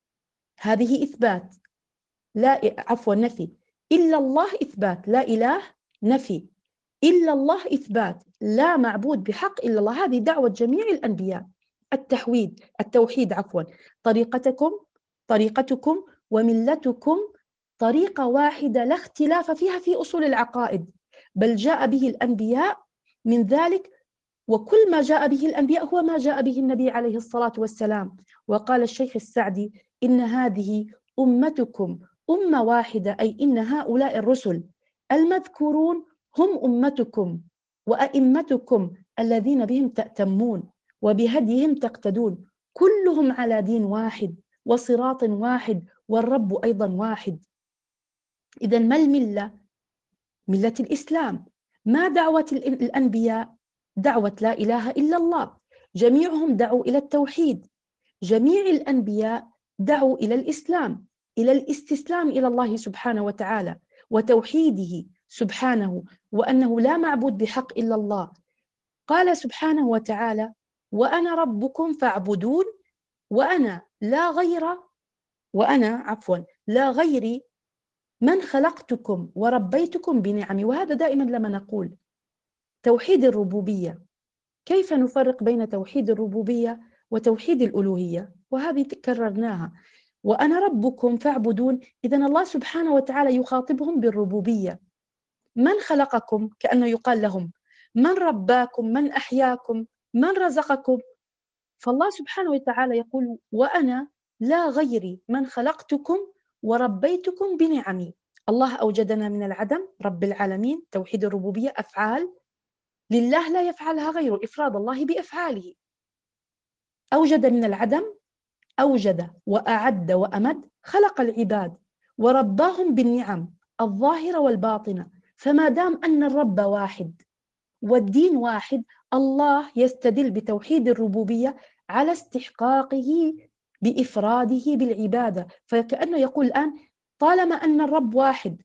هذه إثبات، لا عفوا نفي، إلا الله إثبات، لا إله نفي، إلا الله إثبات، لا معبود بحق إلا الله. هذه دعوة جميع الأنبياء. التحويد التوحيد عفوا طريقتكم طريقتكم وملتكم طريقة واحدة لا اختلاف فيها في أصول العقائد، بل جاء به الأنبياء من ذلك، وكل ما جاء به الأنبياء هو ما جاء به النبي عليه الصلاة والسلام. وقال الشيخ السعدي: إن هذه أمتكم أمة واحدة، أي إن هؤلاء الرسل المذكورون هم أمتكم وأئمتكم الذين بهم تأتمون وبهديهم تقتدون، كلهم على دين واحد وصراط واحد والرب أيضا واحد. إذن ما الملة؟ ملة الإسلام. ما دعوة الأنبياء؟ دعوة لا إله إلا الله، جميعهم دعوا إلى التوحيد. جميع الأنبياء دعوا إلى الإسلام، إلى الاستسلام إلى الله سبحانه وتعالى وتوحيده سبحانه، وأنه لا معبود بحق إلا الله. قال سبحانه وتعالى: وأنا ربكم فاعبدون، وأنا لا غير وأنا عفوا لا غيري من خلقتكم وربيتكم بنعمي. وهذا دائما لما نقول توحيد الربوبية، كيف نفرق بين توحيد الربوبية وتوحيد الألوهية؟ وهذه كررناها. وأنا ربكم فاعبدون، إذن الله سبحانه وتعالى يخاطبهم بالربوبية. من خلقكم؟ كأنه يقال لهم: من رباكم؟ من أحياكم؟ من رزقكم؟ فالله سبحانه وتعالى يقول: وأنا لا غيري من خلقتكم وربيتكم بنعمي. الله أوجدنا من العدم، رب العالمين، توحيد الربوبية، أفعال لله لا يفعلها غيره، إفراد الله بأفعاله. أوجد من العدم، أوجد وأعد وأمد، خلق العباد ورباهم بالنعم الظاهرة والباطنة. فما دام أن الرب واحد والدين واحد، الله يستدل بتوحيد الربوبية على استحقاقه بإفراده بالعبادة. فكأنه يقول الآن: طالما أن الرب واحد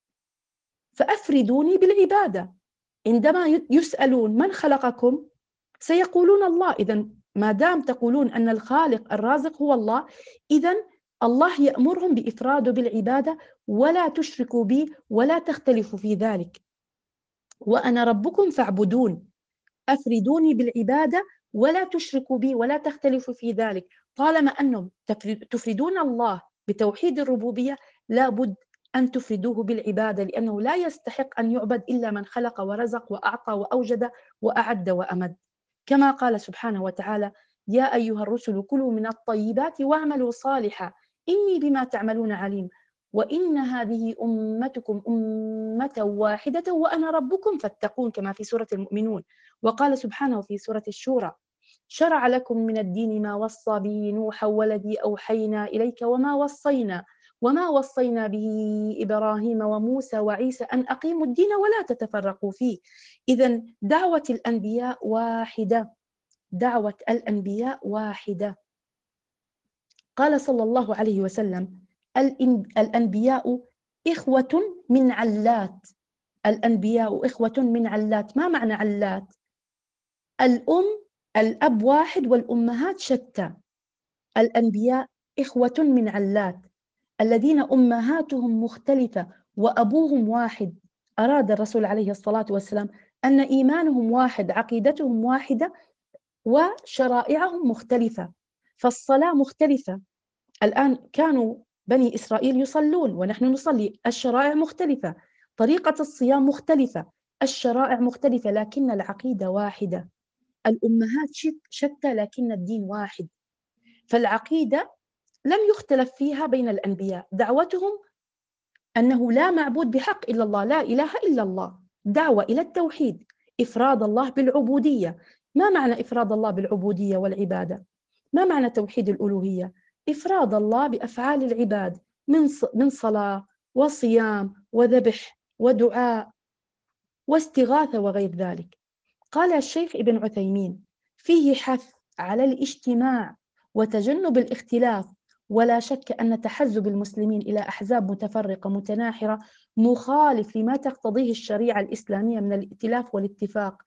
فأفردوني بالعبادة. عندما يسألون من خلقكم سيقولون الله. إذن ما دام تقولون أن الخالق الرازق هو الله، إذن الله يأمرهم بإفراده بالعبادة، ولا تشركوا بي ولا تختلفوا في ذلك، وأنا ربكم فاعبدون، أفردوني بالعبادة ولا تشركوا بي ولا تختلفوا في ذلك. طالما أنهم تفردون الله بتوحيد الربوبية، لابد أن تفردوه بالعبادة، لأنه لا يستحق أن يعبد إلا من خلق ورزق وأعطى وأوجد وأعد وأمد، كما قال سبحانه وتعالى: يا أيها الرسل كلوا من الطيبات واعملوا صالحا إني بما تعملون عليم، وإن هذه أمتكم أمة واحدة وأنا ربكم فاتقون، كما في سورة المؤمنون. وقال سبحانه في سورة الشورى: شرع لكم من الدين ما وصى به نوحا والذي أوحينا إليك وما وصينا وما وصينا به إبراهيم وموسى وعيسى أن أقيموا الدين ولا تتفرقوا فيه. إذن دعوة الأنبياء واحدة، دعوة الأنبياء واحدة. قال صلى الله عليه وسلم: الأنبياء إخوة من علات. الأنبياء إخوة من علات. ما معنى علات؟ الأم الأب واحد والأمهات شتى. الأنبياء إخوة من علات الذين أمهاتهم مختلفة وأبوهم واحد. أراد الرسول عليه الصلاة والسلام أن إيمانهم واحد، عقيدتهم واحدة، وشرائعهم مختلفة. فالصلاة مختلفة. الآن كانوا بني إسرائيل يصلون ونحن نصلي، الشرائع مختلفة، طريقة الصيام مختلفة، الشرائع مختلفة، لكن العقيدة واحدة. الأمهات شتى لكن الدين واحد. فالعقيدة لم يختلف فيها بين الأنبياء. دعوتهم أنه لا معبود بحق إلا الله، لا إله إلا الله، دعوة إلى التوحيد، إفراد الله بالعبودية. ما معنى إفراد الله بالعبودية والعبادة؟ ما معنى توحيد الألوهية؟ إفراد الله بأفعال العباد من من صلاة وصيام وذبح ودعاء واستغاثة وغير ذلك. قال الشيخ ابن عثيمين: فيه حث على الاجتماع وتجنب الاختلاف، ولا شك أن تحزب المسلمين إلى أحزاب متفرقة متناحرة مخالف لما تقتضيه الشريعة الإسلامية من الائتلاف والاتفاق،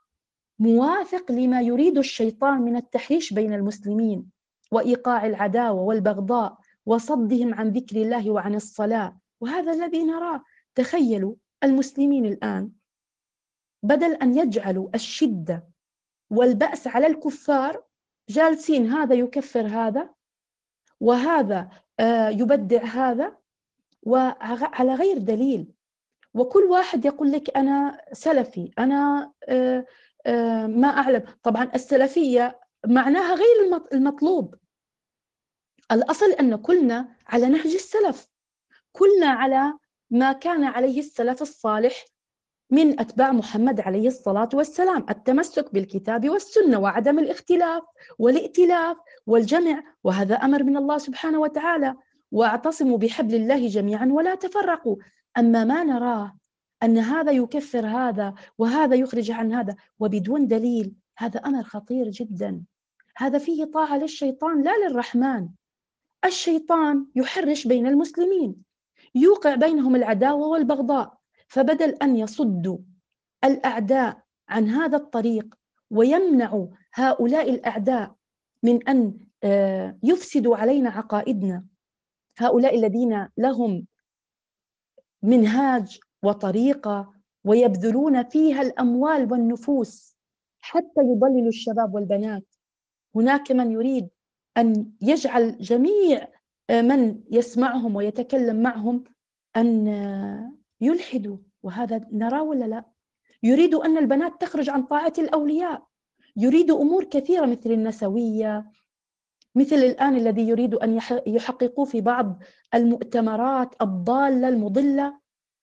موافق لما يريد الشيطان من التحريش بين المسلمين وإيقاع العداوة والبغضاء وصدهم عن ذكر الله وعن الصلاة. وهذا الذي نراه. تخيلوا المسلمين الآن بدل أن يجعلوا الشدة والبأس على الكفار، جالسين هذا يكفر هذا وهذا يبدع هذا وعلى غير دليل، وكل واحد يقول لك أنا سلفي، أنا ما أعلم. طبعا السلفية معناها غير المطلوب. الأصل أن كلنا على نهج السلف، كلنا على ما كان عليه السلف الصالح من أتباع محمد عليه الصلاة والسلام، التمسك بالكتاب والسنة وعدم الاختلاف والائتلاف والجمع، وهذا أمر من الله سبحانه وتعالى: واعتصموا بحبل الله جميعا ولا تفرقوا. أما ما نراه أن هذا يكفر هذا وهذا يخرج عن هذا وبدون دليل، هذا أمر خطير جدا. هذا فيه طاعة للشيطان لا للرحمن. الشيطان يحرش بين المسلمين، يوقع بينهم العداوة والبغضاء، فبدل أن يصدوا الأعداء عن هذا الطريق ويمنعوا هؤلاء الأعداء من أن يفسدوا علينا عقائدنا، هؤلاء الذين لهم منهاج وطريقة ويبذلون فيها الأموال والنفوس حتى يضللوا الشباب والبنات، هناك من يريد أن يجعل جميع من يسمعهم ويتكلم معهم أن يلحدوا، وهذا نراه ولا لا؟ يريد أن البنات تخرج عن طاعة الأولياء، يريد أمور كثيرة مثل النسوية، مثل الآن الذي يريد أن يحققوا في بعض المؤتمرات الضالة المضلة.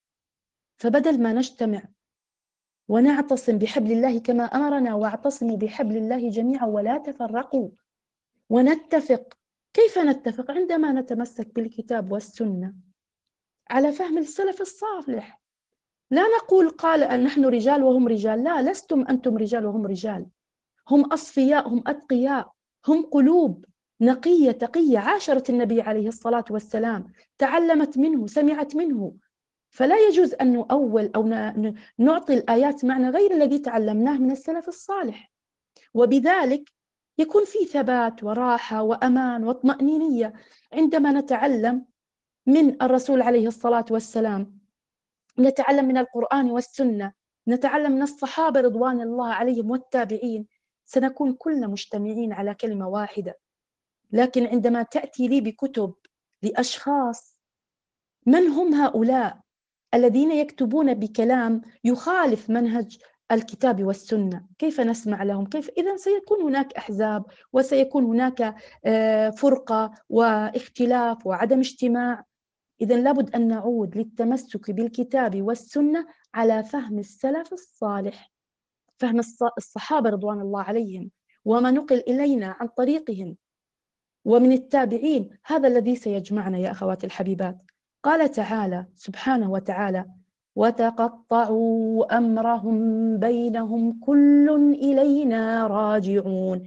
فبدل ما نجتمع ونعتصم بحبل الله كما أمرنا: واعتصموا بحبل الله جميعا ولا تفرقوا، ونتفق. كيف نتفق؟ عندما نتمسك بالكتاب والسنة على فهم السلف الصالح. لا نقول قال أن نحن رجال وهم رجال، لا، لستم أنتم رجال وهم رجال، هم أصفياء، هم أتقياء، هم قلوب نقية تقية، عاشرت النبي عليه الصلاة والسلام، تعلمت منه، سمعت منه. فلا يجوز أن نؤول أو نعطي الآيات معنى غير الذي تعلمناه من السلف الصالح. وبذلك يكون في ثبات وراحة وأمان وطمأنينية عندما نتعلم من الرسول عليه الصلاة والسلام، نتعلم من القرآن والسنة، نتعلم من الصحابة رضوان الله عليهم والتابعين، سنكون كلنا مجتمعين على كلمة واحدة. لكن عندما تأتي لي بكتب لأشخاص، من هم هؤلاء الذين يكتبون بكلام يخالف منهج الكتاب والسنة؟ كيف نسمع لهم؟ كيف؟ إذن سيكون هناك أحزاب، وسيكون هناك فرقة واختلاف وعدم اجتماع. إذن لابد أن نعود للتمسك بالكتاب والسنة على فهم السلف الصالح، فهم الصحابة رضوان الله عليهم، وما نقل إلينا عن طريقهم ومن التابعين. هذا الذي سيجمعنا يا أخواتي الحبيبات. قال تعالى سبحانه وتعالى: وتقطعوا أمرهم بينهم كل إلينا راجعون.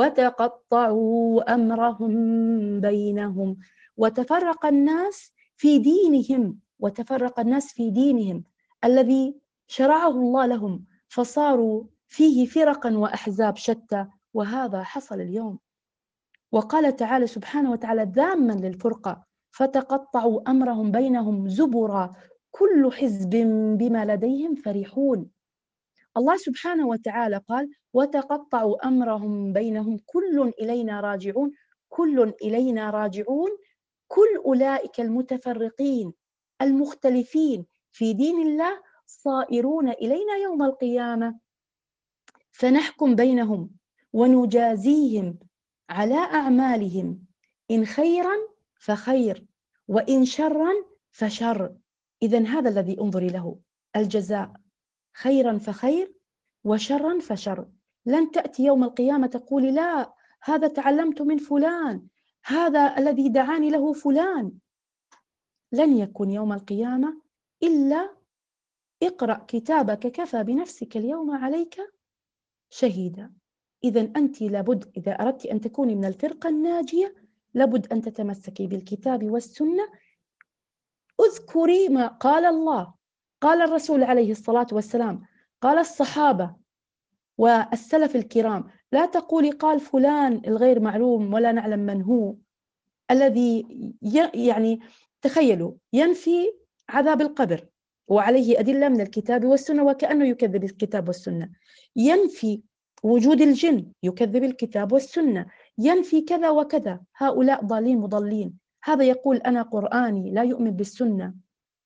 وتقطعوا أمرهم بينهم، وتفرق الناس في دينهم، وتفرق الناس في دينهم الذي شرعه الله لهم، فصاروا فيه فرقا وأحزاب شتى، وهذا حصل اليوم. وقال تعالى سبحانه وتعالى ذاما للفرقة: فتقطعوا أمرهم بينهم زبرا كل حزب بما لديهم فرحون. الله سبحانه وتعالى قال: وتقطعوا أمرهم بينهم كل إلينا راجعون. كل إلينا راجعون، كل أولئك المتفرقين المختلفين في دين الله صائرون إلينا يوم القيامة، فنحكم بينهم ونجازيهم على أعمالهم، إن خيرا فخير، وإن شرا فشر. إذن هذا الذي انظري له، الجزاء خيرا فخير وشرا فشر. لن تأتي يوم القيامة تقولي: لا، هذا تعلمت من فلان، هذا الذي دعاني له فلان. لن يكون يوم القيامة إلا: اقرأ كتابك كفى بنفسك اليوم عليك شهيدا. إذن أنت لابد، إذا أردت أن تكوني من الفرقة الناجية، لابد أن تتمسكي بالكتاب والسنة. اذكري ما قال الله، قال الرسول عليه الصلاة والسلام، قال الصحابة والسلف الكرام. لا تقولي قال فلان الغير معلوم ولا نعلم من هو، الذي يعني تخيلوا ينفي عذاب القبر وعليه أدلة من الكتاب والسنة وكأنه يكذب الكتاب والسنة، ينفي وجود الجن يكذب الكتاب والسنة، ينفي كذا وكذا. هؤلاء ضالين مضلين. هذا يقول أنا قرآني لا يؤمن بالسنة،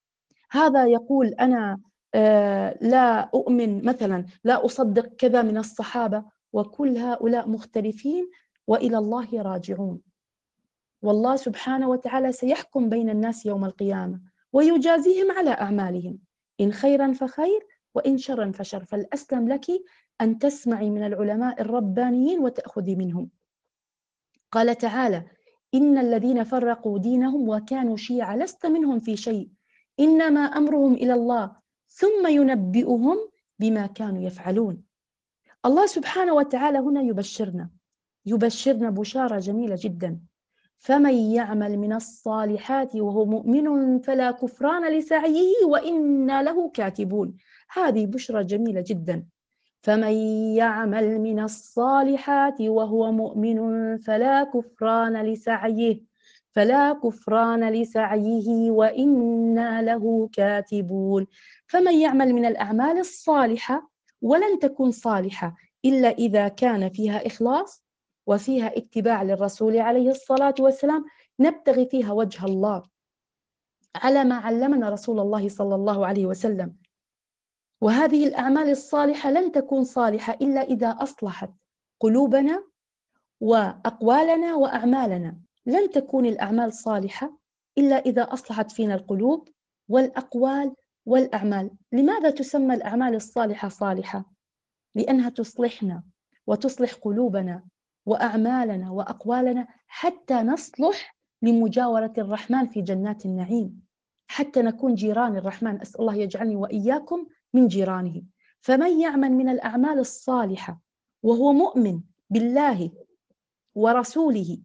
هذا يقول أنا آه لا أؤمن مثلا، لا أصدق كذا من الصحابة، وكل هؤلاء مختلفين وإلى الله راجعون. والله سبحانه وتعالى سيحكم بين الناس يوم القيامة ويجازيهم على أعمالهم، إن خيرا فخير وإن شرا فشر. فالأسلم لك أن تسمعي من العلماء الربانيين وتأخذي منهم. قال تعالى: إن الذين فرقوا دينهم وكانوا شيعا لست منهم في شيء إنما أمرهم إلى الله ثم ينبئهم بما كانوا يفعلون. الله سبحانه وتعالى هنا يبشرنا يبشرنا بشارة جميلة جدا: فمن يعمل من الصالحات وهو مؤمن فلا كفران لسعيه وإنا له كاتبون. هذه بشرى جميلة جدا. فمن يعمل من الصالحات وهو مؤمن فلا كفران لسعيه فلا كفران لسعيه وإنا له كاتبون. فمن يعمل من الأعمال الصالحة، ولن تكون صالحة إلا إذا كان فيها إخلاص وفيها اتباع للرسول عليه الصلاة والسلام، نبتغي فيها وجه الله على ما علمنا رسول الله صلى الله عليه وسلم. وهذه الأعمال الصالحة لن تكون صالحة إلا إذا أصلحت قلوبنا وأقوالنا وأعمالنا. لن تكون الأعمال صالحة إلا إذا أصلحت فينا القلوب والأقوال والأعمال. لماذا تسمى الأعمال الصالحة صالحة؟ لأنها تصلحنا وتصلح قلوبنا وأعمالنا وأقوالنا حتى نصلح لمجاورة الرحمن في جنات النعيم، حتى نكون جيران الرحمن. أسأل الله يجعلني وإياكم من جيرانه. فمن يعمل من الأعمال الصالحة وهو مؤمن بالله ورسوله،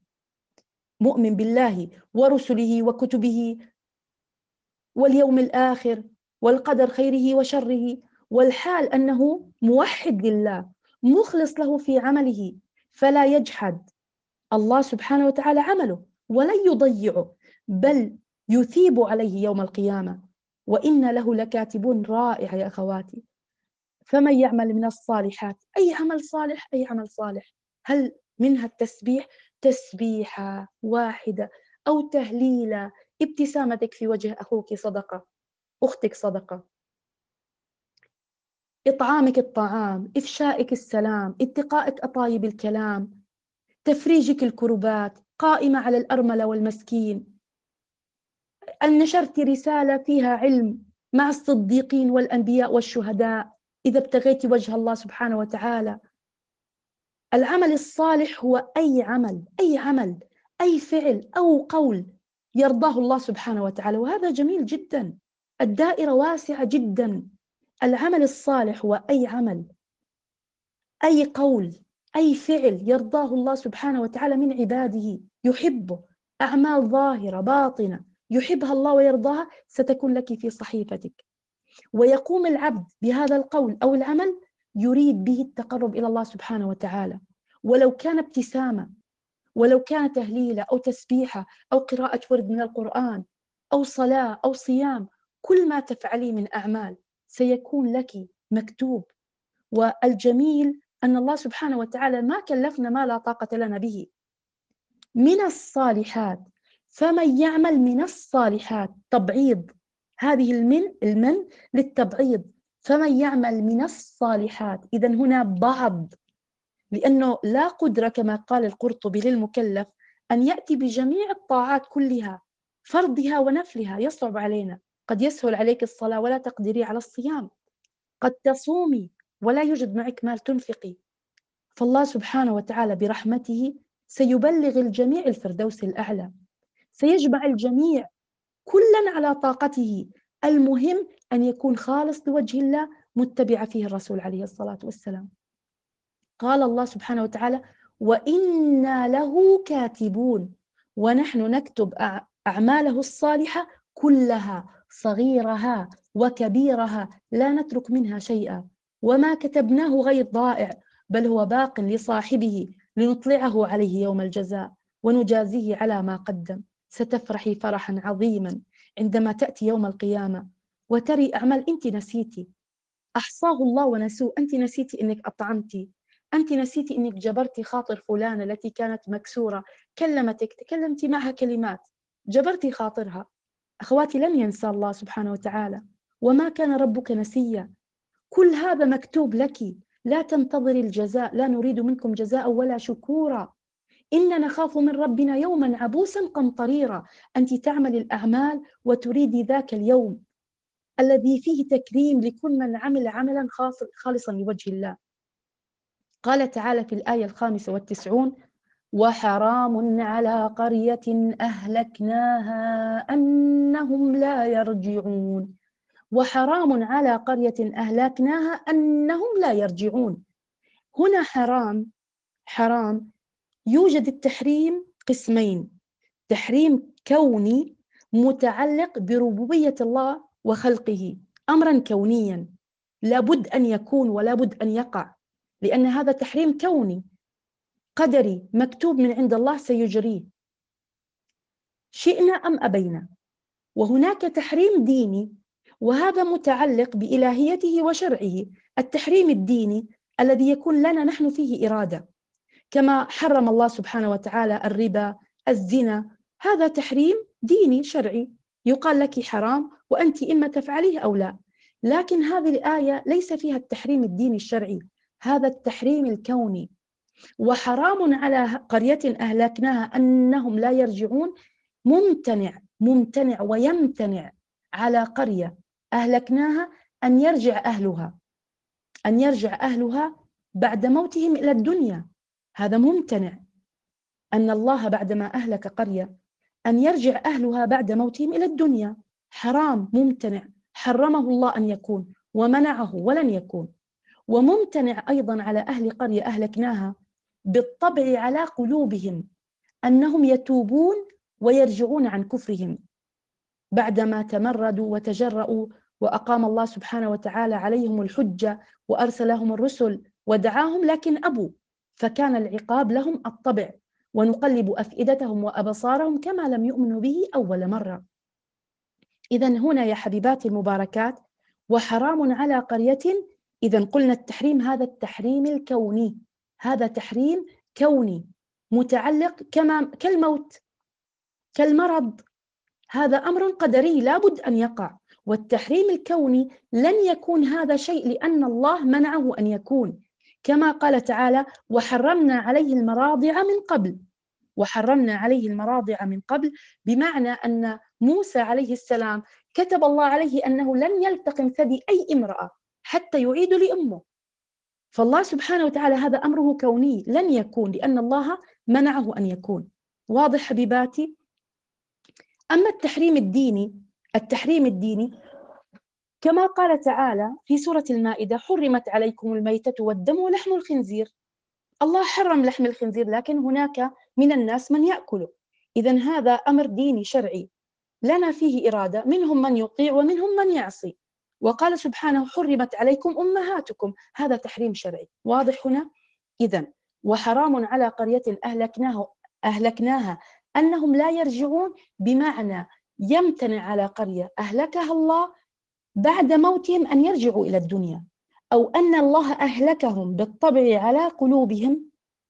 مؤمن بالله ورسله وكتبه واليوم الآخر والقدر خيره وشره، والحال أنه موحد لله مخلص له في عمله، فلا يجحد الله سبحانه وتعالى عمله ولن يضيعه، بل يثيب عليه يوم القيامة. وإن له لكاتبون رائع يا أخواتي. فمن يعمل من الصالحات، أي عمل صالح، أي عمل صالح، هل منها التسبيح؟ تسبيحة واحدة أو تهليلة، ابتسامتك في وجه أخوك صدقة، أختك صدقة، إطعامك الطعام، إفشائك السلام، اتقائك أطايب الكلام، تفريجك الكربات، قائمة على الأرملة والمسكين، أن نشرت رسالة فيها علم مع الصديقين والأنبياء والشهداء إذا ابتغيت وجه الله سبحانه وتعالى. العمل الصالح هو أي عمل، أي عمل، أي فعل أو قول يرضاه الله سبحانه وتعالى، وهذا جميل جدا. الدائرة واسعة جدا. العمل الصالح هو أي عمل، أي قول، أي فعل يرضاه الله سبحانه وتعالى من عباده، يحبه، أعمال ظاهرة باطنة يحبها الله ويرضاها ستكون لك في صحيفتك. ويقوم العبد بهذا القول أو العمل يريد به التقرب إلى الله سبحانه وتعالى، ولو كان ابتسامة، ولو كان تهليلة أو تسبيحة أو قراءة ورد من القرآن أو صلاة أو صيام، كل ما تفعليه من أعمال سيكون لك مكتوب. والجميل أن الله سبحانه وتعالى ما كلفنا ما لا طاقة لنا به. من الصالحات، فمن يعمل من الصالحات، تبعيض، هذه المن المن للتبعيض، فمن يعمل من الصالحات، إذا هنا بعض، لأنه لا قدرة كما قال القرطبي للمكلف أن يأتي بجميع الطاعات كلها فرضها ونفلها، يصعب علينا. قد يسهل عليك الصلاة ولا تقدري على الصيام، قد تصومي ولا يوجد معك مال تنفقي، فالله سبحانه وتعالى برحمته سيبلغ الجميع الفردوس الأعلى، سيجمع الجميع كلا على طاقته. المهم أن يكون خالص لوجه الله، متبع فيه الرسول عليه الصلاة والسلام. قال الله سبحانه وتعالى: وإنا له كاتبون، ونحن نكتب أعماله الصالحة كلها، صغيرها وكبيرها، لا نترك منها شيئا. وما كتبناه غير ضائع، بل هو باق لصاحبه لنطلعه عليه يوم الجزاء ونجازيه على ما قدم. ستفرحي فرحا عظيما عندما تأتي يوم القيامة وتري أعمال أنت نسيتي، أحصاه الله ونسوه. أنت نسيتي أنك أطعمتي، أنت نسيتي أنك جبرتي خاطر فلانة التي كانت مكسورة، كلمتك، تكلمتي معها كلمات، جبرتي خاطرها. أخواتي، لن ينسى الله سبحانه وتعالى، وما كان ربك نسيا. كل هذا مكتوب لك، لا تنتظري الجزاء، لا نريد منكم جزاء ولا شكورا، إن نخاف من ربنا يوما عبوسا قمطريرا. أنت تعمل الأعمال وتريدي ذاك اليوم الذي فيه تكريم لكل من عمل عملا خالصا لوجه الله. قال تعالى في الآية الخامسة والتسعون: وحرام على قرية أهلكناها أنهم لا يرجعون. وحرام على قرية أهلكناها أنهم لا يرجعون. هنا حرام، حرام يوجد التحريم قسمين: تحريم كوني متعلق بربوبية الله وخلقه، أمرا كونيا لابد أن يكون ولابد أن يقع، لأن هذا تحريم كوني قدري مكتوب من عند الله سيجريه شئنا أم أبينا. وهناك تحريم ديني، وهذا متعلق بإلهيته وشرعه. التحريم الديني الذي يكون لنا نحن فيه إرادة، كما حرم الله سبحانه وتعالى الربا، الزنا، هذا تحريم ديني شرعي، يقال لك حرام وأنت إما تفعليه أو لا. لكن هذه الآية ليس فيها التحريم الديني الشرعي، هذا التحريم الكوني. وحرام على قرية أهلكناها أنهم لا يرجعون، ممتنع ممتنع ويمتنع على قرية أهلكناها أن يرجع أهلها، أن يرجع أهلها بعد موتهم إلى الدنيا، هذا ممتنع. أن الله بعدما أهلك قرية أن يرجع أهلها بعد موتهم إلى الدنيا، حرام ممتنع، حرمه الله أن يكون ومنعه ولن يكون. وممتنع أيضا على أهل قرية أهلكناها بالطبع على قلوبهم أنهم يتوبون ويرجعون عن كفرهم بعدما تمردوا وتجرؤوا، وأقام الله سبحانه وتعالى عليهم الحجة وأرسلهم الرسل ودعاهم لكن أبوا. فكان العقاب لهم الطبع، ونقلب أفئدتهم وأبصارهم كما لم يؤمنوا به أول مرة. إذن هنا يا حبيباتي المباركات، وحرام على قرية، إذن قلنا التحريم هذا التحريم الكوني، هذا تحريم كوني متعلق كما كالموت كالمرض، هذا أمر قدري لابد أن يقع. والتحريم الكوني لن يكون هذا شيء لأن الله منعه أن يكون، كما قال تعالى: وحرمنا عليه المراضع من قبل. وحرمنا عليه المراضع من قبل بمعنى أن موسى عليه السلام كتب الله عليه أنه لن يلتقم ثدي أي امرأة حتى يعيد لأمه. فالله سبحانه وتعالى هذا أمره كوني لن يكون لأن الله منعه أن يكون. واضح حبيباتي؟ أما التحريم الديني، التحريم الديني كما قال تعالى في سورة المائدة: حرمت عليكم الميتة والدم ولحم الخنزير. الله حرم لحم الخنزير، لكن هناك من الناس من يأكله. إذن هذا أمر ديني شرعي لنا فيه إرادة، منهم من يطيع ومنهم من يعصي. وقال سبحانه: حرمت عليكم أمهاتكم، هذا تحريم شرعي. واضح هنا؟ إذن وحرام على قرية أهلكناه أهلكناها أنهم لا يرجعون، بمعنى يمتنع على قرية أهلكها الله بعد موتهم أن يرجعوا إلى الدنيا، أو أن الله أهلكهم بالطبع على قلوبهم.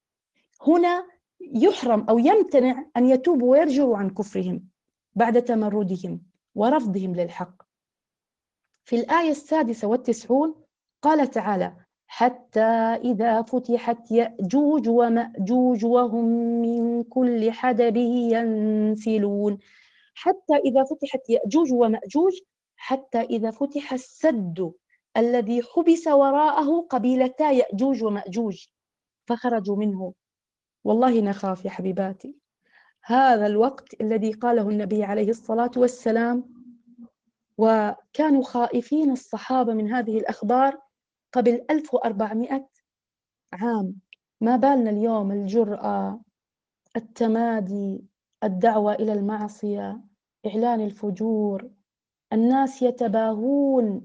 هنا يحرم أو يمتنع أن يتوبوا ويرجعوا عن كفرهم بعد تمردهم ورفضهم للحق. في الآية السادسة والتسعون قال تعالى: حتى إذا فتحت يأجوج ومأجوج وهم من كل حدب ينسلون. حتى إذا فتحت يأجوج ومأجوج، حتى إذا فتح السد الذي حبس وراءه قبيلتا يأجوج ومأجوج فخرجوا منه. والله نخاف يا حبيباتي، هذا الوقت الذي قاله النبي عليه الصلاة والسلام، وكانوا خائفين الصحابة من هذه الأخبار قبل ألف وأربعمائة عام. ما بالنا اليوم؟ الجرأة، التمادي، الدعوة إلى المعصية، إعلان الفجور، الناس يتباهون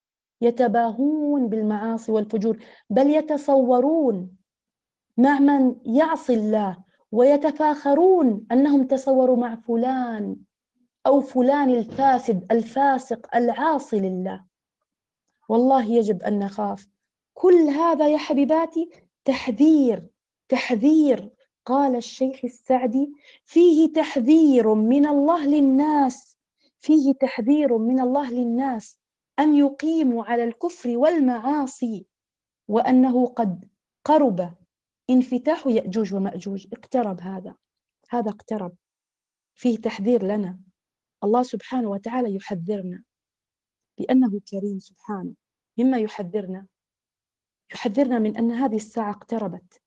يتباهون بالمعاصي والفجور، بل يتصورون مع من يعصي الله ويتفاخرون أنهم تصوروا مع فلان أو فلان الفاسد الفاسق العاصي لله. والله يجب أن نخاف. كل هذا يا حبيباتي تحذير تحذير قال الشيخ السعدي: فيه تحذير من الله للناس فيه تحذير من الله للناس أن يقيموا على الكفر والمعاصي، وأنه قد قرب انفتاح يأجوج ومأجوج. اقترب، هذا هذا اقترب. فيه تحذير لنا. الله سبحانه وتعالى يحذرنا لأنه كريم سبحانه. مما يحذرنا يحذرنا من أن هذه الساعة اقتربت،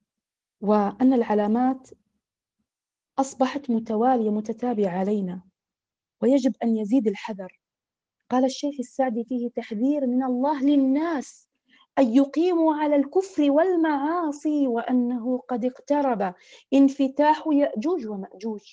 وأن العلامات أصبحت متوالية متتابعة علينا، ويجب أن يزيد الحذر. قال الشيخ السعدي: فيه تحذير من الله للناس أن يقيموا على الكفر والمعاصي، وأنه قد اقترب انفتاح يأجوج ومأجوج.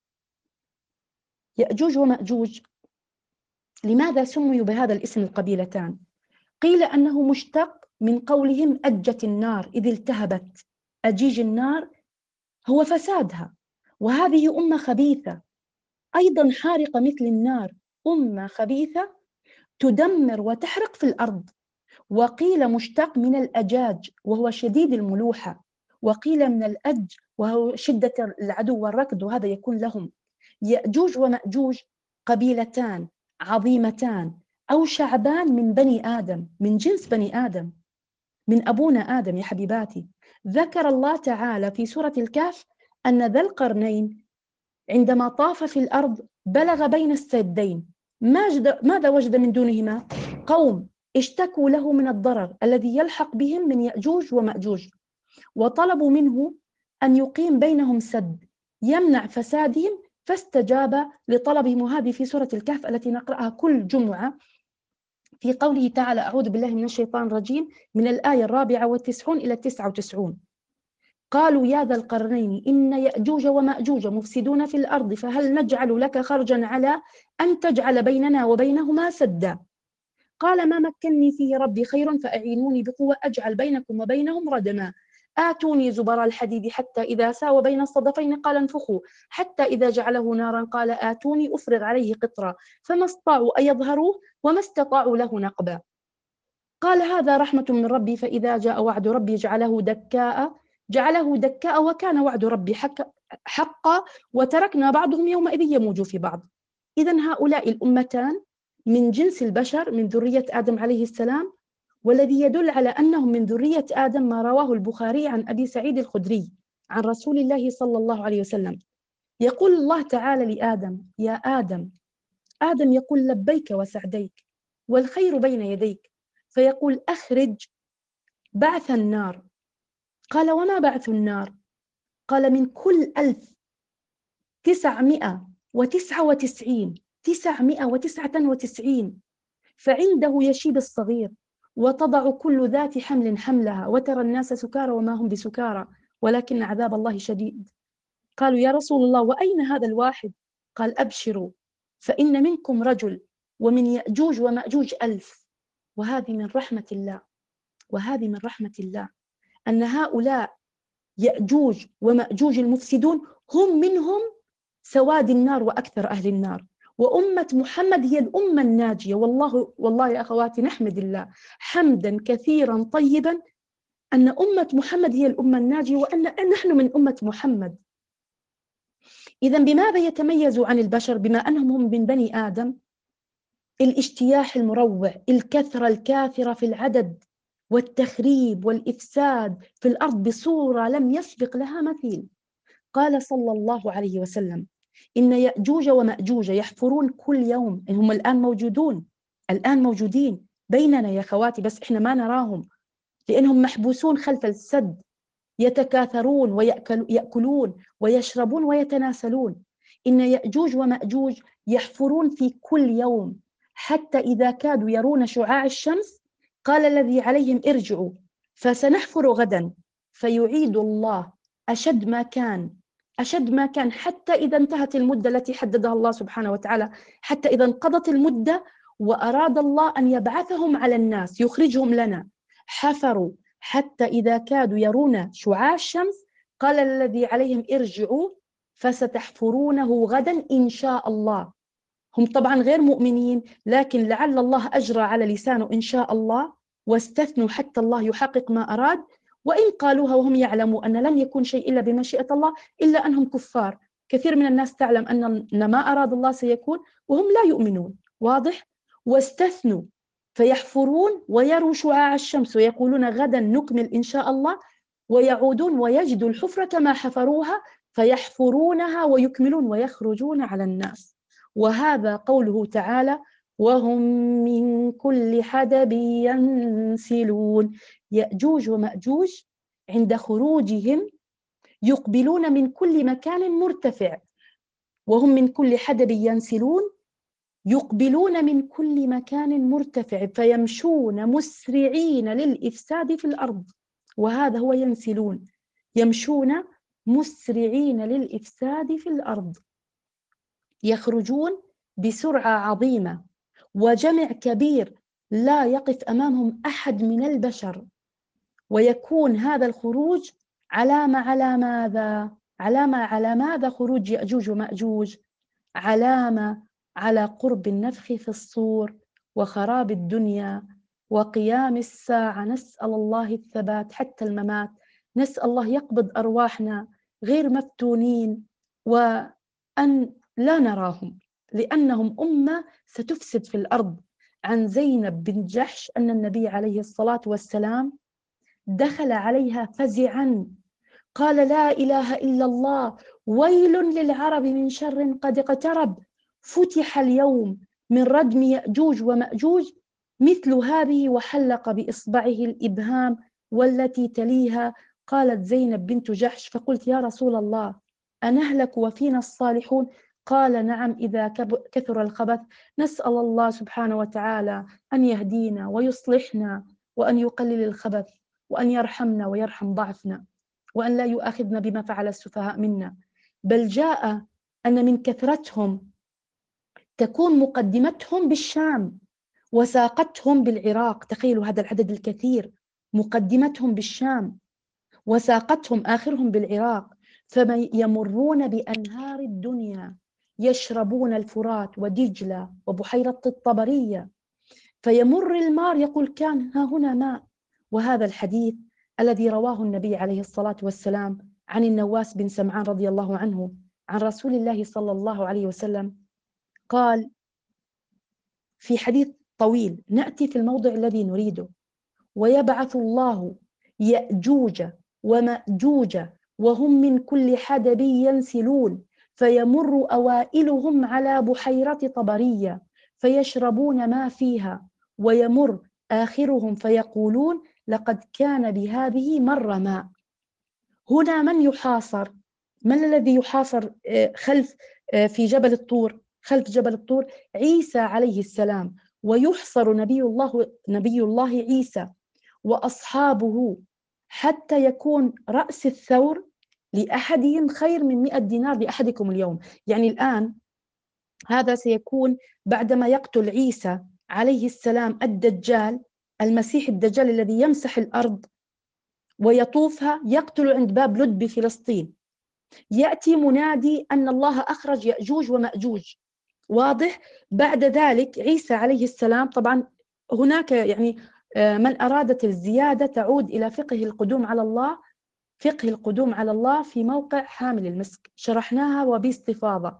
يأجوج ومأجوج لماذا سميوا بهذا الاسم القبيلتان؟ قيل أنه مشتق من قولهم أجت النار إذ التهبت. أجيج النار هو فسادها، وهذه أمة خبيثة أيضا حارقة مثل النار، أمة خبيثة تدمر وتحرق في الأرض. وقيل مشتق من الأجاج وهو شديد الملوحة، وقيل من الأج وهو شدة العدو والركض، وهذا يكون لهم. يأجوج ومأجوج قبيلتان عظيمتان أو شعبان من بني آدم، من جنس بني آدم، من أبونا آدم يا حبيباتي. ذكر الله تعالى في سورة الكهف أن ذا القرنين عندما طاف في الأرض بلغ بين السدين، ماذا وجد من دونهما؟ قوم اشتكوا له من الضرر الذي يلحق بهم من يأجوج ومأجوج، وطلبوا منه أن يقيم بينهم سد يمنع فسادهم، فاستجاب لطلبهم. وهذه في سورة الكهف التي نقرأها كل جمعة في قوله تعالى: أعوذ بالله من الشيطان الرجيم، من الآية الرابعة والتسعون إلى التسعة وتسعون. قالوا يا ذا القرنين إن يأجوج ومأجوج مفسدون في الأرض فهل نجعل لك خرجا على أن تجعل بيننا وبينهما سدا؟ قال ما مكنني فيه ربي خير فأعينوني بقوة أجعل بينكم وبينهم ردما. آتوني زبر الحديد حتى إذا ساوى بين الصدفين قال انفخوا، حتى إذا جعله نارا قال آتوني أفرغ عليه قطرا، فما استطاعوا أن يظهروه وما استطاعوا له نقبا. قال هذا رحمة من ربي فإذا جاء وعد ربي جعله دكاء جعله دكاء وكان وعد ربي حقا وتركنا بعضهم يومئذ يموج في بعض. إذن هؤلاء الأمتان من جنس البشر من ذرية آدم عليه السلام، والذي يدل على أنهم من ذرية آدم ما رواه البخاري عن أبي سعيد الخدري عن رسول الله صلى الله عليه وسلم، يقول الله تعالى لآدم: يا آدم. آدم يقول: لبيك وسعديك والخير بين يديك. فيقول: أخرج بعث النار. قال: وما بعث النار؟ قال: من كل ألف تسعمائة وتسعة وتسعين تسعمائة وتسعة وتسعين فعنده يشيب الصغير، وتضع كل ذات حمل حملها، وترى الناس سكارى وما هم بسكارى ولكن عذاب الله شديد. قالوا: يا رسول الله وأين هذا الواحد؟ قال: أبشروا فإن منكم رجل ومن يأجوج ومأجوج ألف. وهذه من رحمة الله، وهذه من رحمة الله أن هؤلاء يأجوج ومأجوج المفسدون هم منهم سواد النار وأكثر أهل النار، وأمة محمد هي الأمة الناجية. والله والله يا أخواتي نحمد الله حمدا كثيرا طيبا أن أمة محمد هي الأمة الناجية، وأن نحن من أمة محمد. إذن بماذا يتميزوا عن البشر؟ بما أنهم هم من بني آدم. الاجتياح المروع، الكثرة الكاثرة في العدد، والتخريب والإفساد في الأرض بصورة لم يسبق لها مثيل. قال صلى الله عليه وسلم: إن يأجوج ومأجوج يحفرون كل يوم. هم الآن موجودون، الآن موجودين بيننا يا خواتي، بس إحنا ما نراهم لأنهم محبوسون خلف السد، يتكاثرون ويأكلون ويشربون ويتناسلون. إن يأجوج ومأجوج يحفرون في كل يوم حتى إذا كادوا يرون شعاع الشمس قال الذي عليهم: ارجعوا فسنحفر غدا. فيعيد الله أشد ما كان أشد ما كان حتى إذا انتهت المدة التي حددها الله سبحانه وتعالى، حتى إذا انقضت المدة وأراد الله أن يبعثهم على الناس يخرجهم لنا، حفروا حتى إذا كادوا يرون شعاع الشمس قال الذي عليهم: ارجعوا فستحفرونه غدا إن شاء الله. هم طبعا غير مؤمنين، لكن لعل الله أجرى على لسانه إن شاء الله، واستثنوا حتى الله يحقق ما أراد. وإن قالوها وهم يعلموا أن لن يكون شيء إلا بمشيئة الله، إلا أنهم كفار. كثير من الناس تعلم أن ما أراد الله سيكون وهم لا يؤمنون، واضح؟ واستثنوا فيحفرون ويروا شعاع الشمس ويقولون غدا نكمل إن شاء الله، ويعودون ويجدوا الحفرة ما حفروها فيحفرونها ويكملون ويخرجون على الناس. وهذا قوله تعالى: وهم من كل حدب ينسلون. يأجوج ومأجوج عند خروجهم يقبلون من كل مكان مرتفع، وهم من كل حدب ينسلون يقبلون من كل مكان مرتفع فيمشون مسرعين للإفساد في الأرض. وهذا هو ينسلون، يمشون مسرعين للإفساد في الأرض، يخرجون بسرعة عظيمة وجمع كبير لا يقف أمامهم أحد من البشر. ويكون هذا الخروج علامة على ماذا؟ علامة على ماذا خروج يأجوج ومأجوج؟ علامة على قرب النفخ في الصور وخراب الدنيا وقيام الساعة. نسأل الله الثبات حتى الممات، نسأل الله يقبض أرواحنا غير مفتونين وأن لا نراهم، لأنهم أمة ستفسد في الأرض. عن زينب بن جحش أن النبي عليه الصلاة والسلام دخل عليها فزعا قال: لا إله إلا الله، ويل للعرب من شر قد اقترب، فتح اليوم من ردم يأجوج ومأجوج مثل هذه، وحلق بإصبعه الإبهام والتي تليها. قالت زينب بنت جحش: فقلت: يا رسول الله أنهلك وفينا الصالحون؟ قال: نعم إذا كثر الخبث. نسأل الله سبحانه وتعالى أن يهدينا ويصلحنا وأن يقلل الخبث وأن يرحمنا ويرحم ضعفنا وأن لا يؤاخذنا بما فعل السفهاء منا. بل جاء أن من كثرتهم تكون مقدمتهم بالشام وساقتهم بالعراق. تخيلوا هذا العدد الكثير، مقدمتهم بالشام وساقتهم آخرهم بالعراق، فيمرون بأنهار الدنيا يشربون الفرات ودجلة وبحيرة الطبرية، فيمر المار يقول كان ها هنا ماء. وهذا الحديث الذي رواه النبي عليه الصلاة والسلام عن النواس بن سمعان رضي الله عنه عن رسول الله صلى الله عليه وسلم قال في حديث طويل: نأتي في الموضع الذي نريده، ويبعث الله يأجوج ومأجوج وهم من كل حدب ينسلون، فيمر أوائلهم على بحيرة طبرية فيشربون ما فيها، ويمر آخرهم فيقولون لقد كان بهذه مر ماء. هنا من يحاصر؟ من الذي يحاصر خلف في جبل الطور؟ خلف جبل الطور عيسى عليه السلام، ويحصر نبي الله نبي الله عيسى وأصحابه حتى يكون رأس الثور لأحدهم خير من مئة دينار لأحدكم اليوم. يعني الآن هذا سيكون بعدما يقتل عيسى عليه السلام الدجال، المسيح الدجال الذي يمسح الأرض ويطوفها، يقتل عند باب لد بفلسطين. يأتي منادي أن الله أخرج يأجوج ومأجوج، واضح؟ بعد ذلك عيسى عليه السلام، طبعا هناك يعني من أرادت الزيادة تعود إلى فقه القدوم على الله، فقه القدوم على الله في موقع حامل المسك، شرحناها وباستفاضة.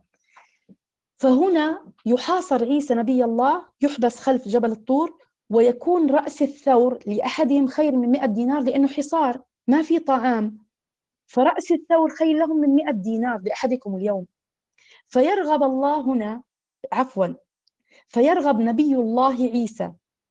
فهنا يحاصر عيسى نبي الله، يحبس خلف جبل الطور، ويكون رأس الثور لأحدهم خير من مئة دينار، لأنه حصار ما في طعام، فرأس الثور خير لهم من مئة دينار لأحدكم اليوم. فيرغب الله هنا عفوا فيرغب نبي الله عيسى،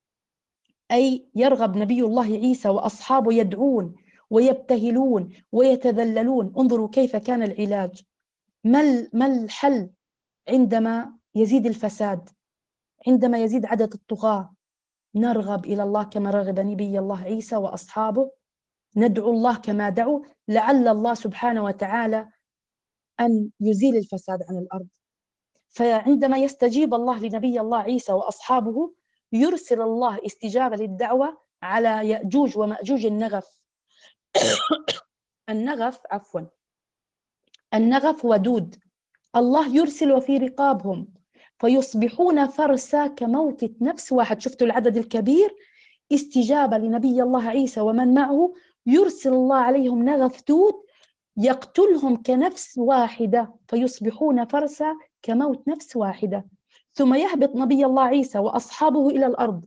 أي يرغب نبي الله عيسى وأصحابه يدعون ويبتهلون ويتذللون. انظروا كيف كان العلاج. ما الحل عندما يزيد الفساد، عندما يزيد عدد الطغاة؟ نرغب إلى الله كما رغب نبي الله عيسى وأصحابه، ندعو الله كما دعوا، لعل الله سبحانه وتعالى أن يزيل الفساد عن الأرض. فعندما يستجيب الله لنبي الله عيسى وأصحابه، يرسل الله استجابة للدعوة على يأجوج ومأجوج النغف. النغف عفوا النغف ودود، الله يرسل في رقابهم فيصبحون فرسا كموت نفس واحد. شفتوا العدد الكبير؟ استجابة لنبي الله عيسى ومن معه، يرسل الله عليهم نغف دود يقتلهم كنفس واحدة، فيصبحون فرسا كموت نفس واحدة. ثم يهبط نبي الله عيسى وأصحابه إلى الأرض،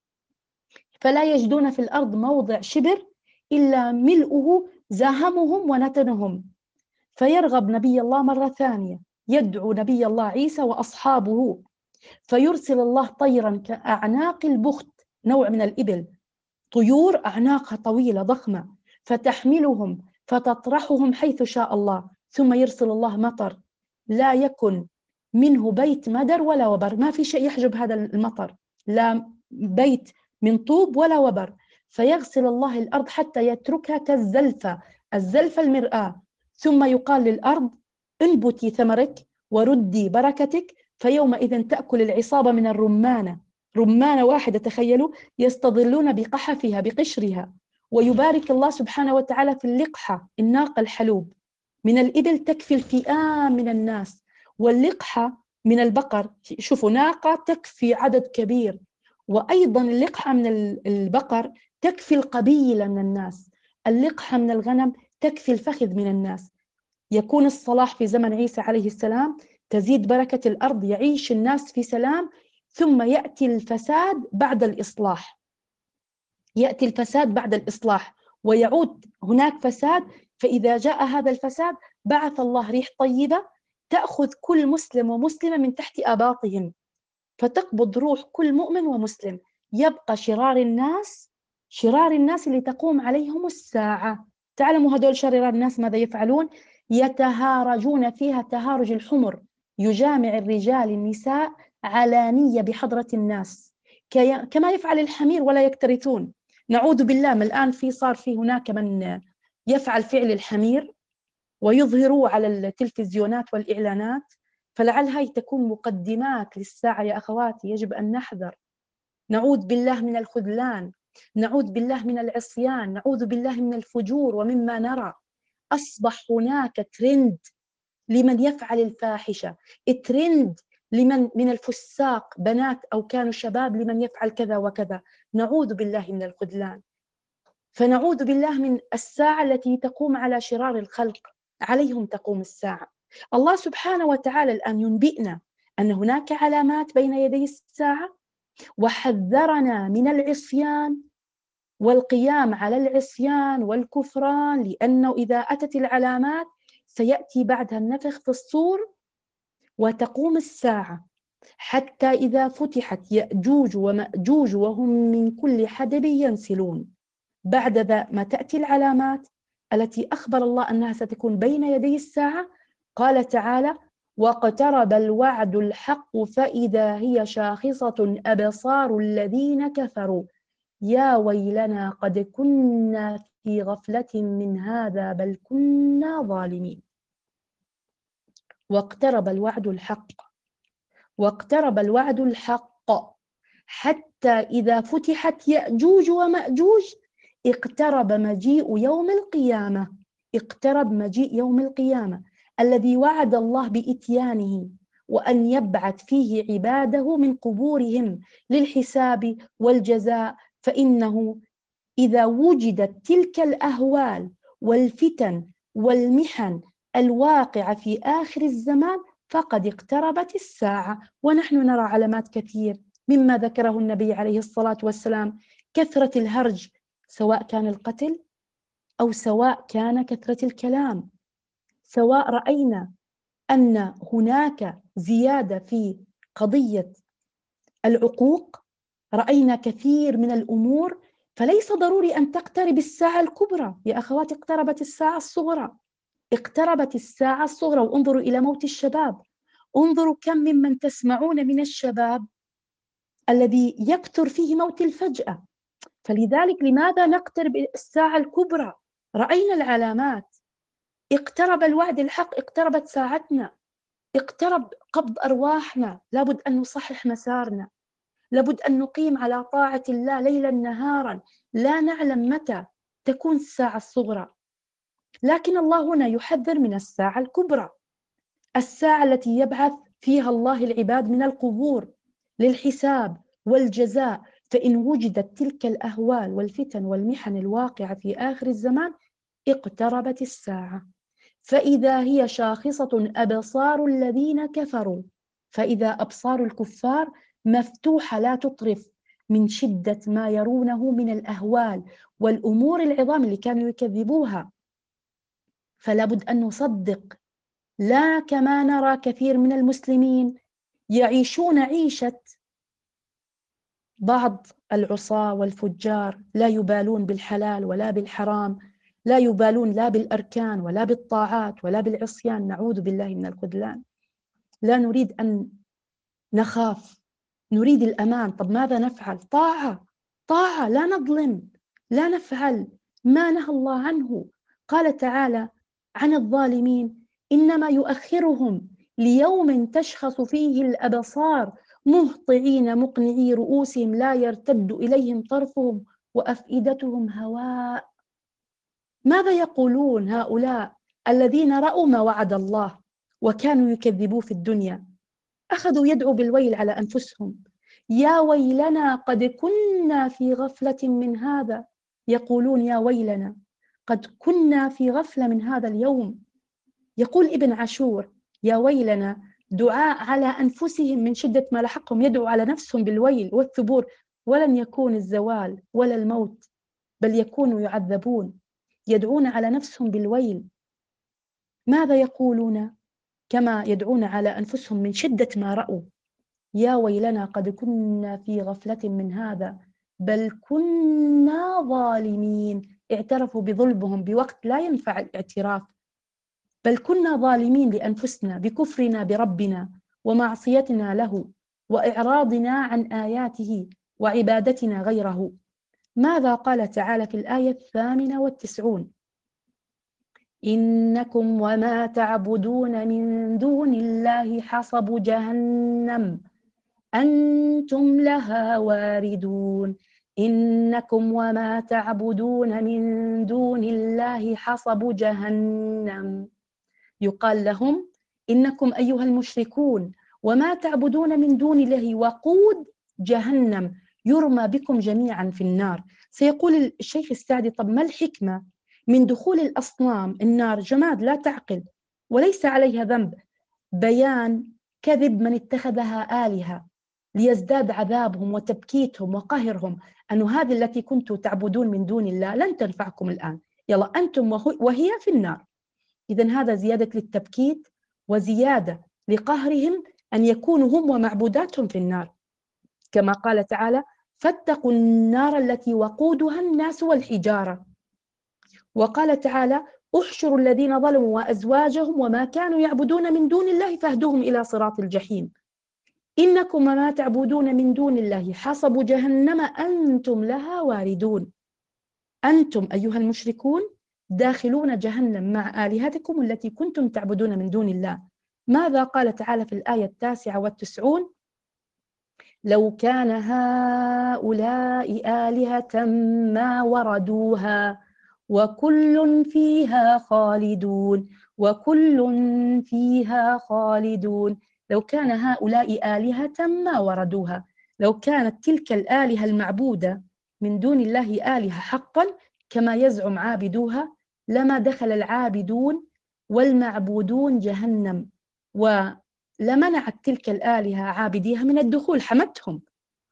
فلا يجدون في الأرض موضع شبر إلا ملؤه زاهمهم ونتنهم. فيرغب نبي الله مرة ثانية، يدعو نبي الله عيسى وأصحابه، فيرسل الله طيرا كأعناق البخت، نوع من الإبل، طيور أعناقها طويلة ضخمة، فتحملهم فتطرحهم حيث شاء الله. ثم يرسل الله مطر لا يكن منه بيت مدر ولا وبر، ما في شيء يحجب هذا المطر، لا بيت من طوب ولا وبر. فيغسل الله الأرض حتى يتركها كالزلفة، الزلفة المرآة. ثم يقال للأرض انبتي ثمرك وردي بركتك، فيومئذ تأكل العصابة من الرمانة، رمانة واحدة تخيلوا، يستظلون بقحفها بقشرها. ويبارك الله سبحانه وتعالى في اللقحة، الناقة الحلوب من الإبل تكفي الفئام من الناس، واللقحة من البقر، شوفوا ناقة تكفي عدد كبير، وأيضا اللقحة من البقر تكفي القبيلة من الناس، اللقحة من الغنم تكفي الفخذ من الناس. يكون الصلاح في زمن عيسى عليه السلام، تزيد بركة الأرض، يعيش الناس في سلام. ثم يأتي الفساد بعد الإصلاح، يأتي الفساد بعد الإصلاح ويعود هناك فساد. فإذا جاء هذا الفساد بعث الله ريح طيبة تأخذ كل مسلم ومسلمة من تحت آباطهم، فتقبض روح كل مؤمن ومسلم. يبقى شرار الناس، شرار الناس اللي تقوم عليهم الساعة. تعلموا هدول شرار الناس ماذا يفعلون؟ يتهارجون فيها تهارج الحمر، يجامع الرجال النساء علانية بحضرة الناس كما يفعل الحمير ولا يكترثون. نعوذ بالله، من الآن في صار في هناك من يفعل فعل الحمير ويظهروه على التلفزيونات والإعلانات، فلعل هاي تكون مقدمات للساعة يا أخواتي، يجب أن نحذر. نعوذ بالله من الخذلان نعوذ بالله من العصيان، نعوذ بالله من الفجور ومما نرى. أصبح هناك ترند لمن يفعل الفاحشة، ترند لمن من الفساق بنات أو كانوا شباب لمن يفعل كذا وكذا. نعوذ بالله من الخذلان. فنعوذ بالله من الساعة التي تقوم على شرار الخلق، عليهم تقوم الساعة. الله سبحانه وتعالى الآن ينبئنا أن هناك علامات بين يدي الساعة، وحذرنا من العصيان والقيام على العصيان والكفران، لأنه إذا أتت العلامات سيأتي بعدها النفخ في الصور وتقوم الساعة. حتى إذا فتحت يأجوج ومأجوج وهم من كل حدب ينسلون. بعد ذا ما تأتي العلامات التي أخبر الله أنها ستكون بين يدي الساعة. قال تعالى: واقترب الوعد الحق فإذا هي شاخصة أبصار الذين كفروا يا ويلنا قد كنا في غفلة من هذا بل كنا ظالمين. واقترب الوعد الحق، واقترب الوعد الحق حتى إذا فتحت يأجوج ومأجوج اقترب مجيء يوم القيامة. اقترب مجيء يوم القيامة الذي وعد الله بإتيانه، وأن يبعث فيه عباده من قبورهم للحساب والجزاء. فإنه إذا وجدت تلك الأهوال والفتن والمحن الواقعة في آخر الزمان فقد اقتربت الساعة. ونحن نرى علامات كثير مما ذكره النبي عليه الصلاة والسلام: كثرة الهرج، سواء كان القتل أو سواء كان كثرة الكلام، سواء رأينا أن هناك زيادة في قضية العقوق، رأينا كثير من الأمور. فليس ضروري أن تقترب الساعة الكبرى يا أخواتي، اقتربت الساعة الصغرى، اقتربت الساعة الصغرى. وانظروا إلى موت الشباب، انظروا كم ممن تسمعون من الشباب الذي يكثر فيه موت الفجأة. فلذلك لماذا نقترب الساعة الكبرى؟ رأينا العلامات، اقترب الوعد الحق، اقتربت ساعتنا، اقترب قبض أرواحنا. لابد أن نصحح مسارنا، لابد أن نقيم على طاعة الله ليلا نهارا. لا نعلم متى تكون الساعة الصغرى، لكن الله هنا يحذر من الساعة الكبرى، الساعة التي يبعث فيها الله العباد من القبور للحساب والجزاء. فإن وجدت تلك الأهوال والفتن والمحن الواقعة في آخر الزمان اقتربت الساعة. فإذا هي شاخصة أبصار الذين كفروا، فإذا أبصار الكفار مفتوحة لا تطرف من شدة ما يرونه من الأهوال والأمور العظام اللي كانوا يكذبوها. فلا بد أن نصدق، لا كما نرى كثير من المسلمين يعيشون عيشة بعض العصاة والفجار، لا يبالون بالحلال ولا بالحرام، لا يبالون لا بالأركان ولا بالطاعات ولا بالعصيان. نعوذ بالله من الخذلان. لا نريد أن نخاف، نريد الأمان. طب ماذا نفعل؟ طاعة، طاعة، لا نظلم، لا نفعل ما نهى الله عنه. قال تعالى عن الظالمين: إنما يؤخرهم ليوم تشخص فيه الأبصار مهطعين مقنعي رؤوسهم لا يرتد إليهم طرفهم وأفئدتهم هواء. ماذا يقولون هؤلاء الذين رأوا ما وعد الله وكانوا يكذبوا في الدنيا؟ أخذوا يدعوا بالويل على أنفسهم: يا ويلنا قد كنا في غفلة من هذا. يقولون يا ويلنا قد كنا في غفلة من هذا اليوم. يقول ابن عاشور: يا ويلنا دعاء على أنفسهم من شدة ما لحقهم، يدعو على نفسهم بالويل والثبور. ولن يكون الزوال ولا الموت، بل يكونوا يعذبون، يدعون على نفسهم بالويل. ماذا يقولون؟ كما يدعون على أنفسهم من شدة ما رأوا: يا ويلنا قد كنا في غفلة من هذا بل كنا ظالمين. اعترفوا بظلمهم بوقت لا ينفع الاعتراف. بل كنا ظالمين لأنفسنا بكفرنا بربنا ومعصيتنا له وإعراضنا عن آياته وعبادتنا غيره. ماذا قال تعالى في الآية الثامنة والتسعون؟ إنكم وما تعبدون من دون الله حصب جهنم أنتم لها واردون. إنكم وما تعبدون من دون الله حصب جهنم. يقال لهم إنكم أيها المشركون وما تعبدون من دون الله وقود جهنم، يرمى بكم جميعا في النار. سيقول الشيخ السعدي: طب ما الحكمة من دخول الأصنام النار؟ جماد لا تعقل وليس عليها ذنب. بيان كذب من اتخذها آلهة ليزداد عذابهم وتبكيتهم وقهرهم، أن هذه التي كنتم تعبدون من دون الله لن تنفعكم الآن، يلا أنتم وهي في النار. إذن هذا زيادة للتبكيت وزيادة لقهرهم أن يكونوا هم ومعبوداتهم في النار، كما قال تعالى: فاتقوا النار التي وقودها الناس والحجارة. وقال تعالى: احشروا الذين ظلموا وأزواجهم وما كانوا يعبدون من دون الله فاهدوهم إلى صراط الجحيم. إنكم وما تعبدون من دون الله حصب جهنم أنتم لها واردون. أنتم أيها المشركون داخلون جهنم مع آلهتكم التي كنتم تعبدون من دون الله. ماذا قال تعالى في الآية التاسعة والتسعون؟ لو كان هؤلاء آلهة ما وردوها وكل فيها خالدون وكل فيها خالدون. لو كان هؤلاء آلهة ما وردوها، لو كانت تلك الآلهة المعبودة من دون الله آلهة حقا كما يزعم عابدوها، لما دخل العابدون والمعبودون جهنم، ولمنعت تلك الآلهة عابديها من الدخول، حمتهم.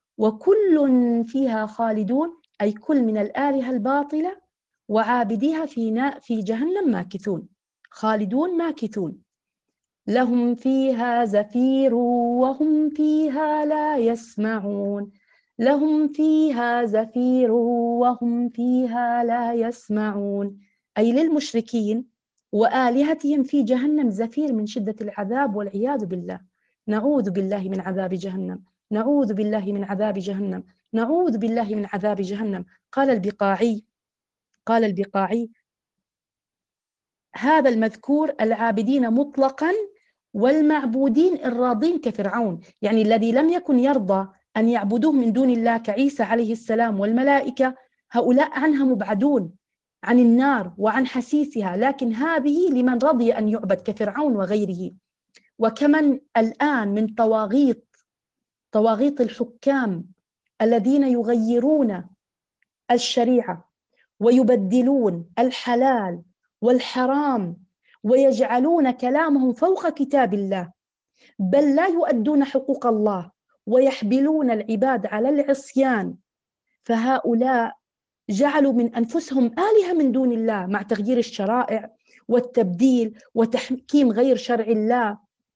وكل فيها خالدون، أي كل من الآلهة الباطلة وعابديها في في جهنم ماكثون، خالدون ماكثون. لهم فيها زفير وهم فيها لا يسمعون، لهم فيها زفير وهم فيها لا يسمعون، أي للمشركين وآلهتهم في جهنم زفير من شدة العذاب والعياذ بالله. نعوذ بالله من عذاب جهنم، نعوذ بالله من عذاب جهنم، نعوذ بالله من عذاب جهنم. قال البقاعي قال البقاعي: هذا المذكور العابدين مطلقا والمعبودين الراضين كفرعون، يعني الذي لم يكن يرضى أن يعبدوه من دون الله كعيسى عليه السلام والملائكة، هؤلاء عنها مبعدون، عن النار وعن حسيسها، لكن هذه لمن رضي أن يعبد كفرعون وغيره. وكمن الآن من طواغيط طواغيط الحكام الذين يغيرون الشريعة ويبدلون الحلال والحرام ويجعلون كلامهم فوق كتاب الله، بل لا يؤدون حقوق الله ويحبلون العباد على العصيان. فهؤلاء جعلوا من أنفسهم آلهة من دون الله مع تغيير الشرائع والتبديل وتحكيم غير شرع الله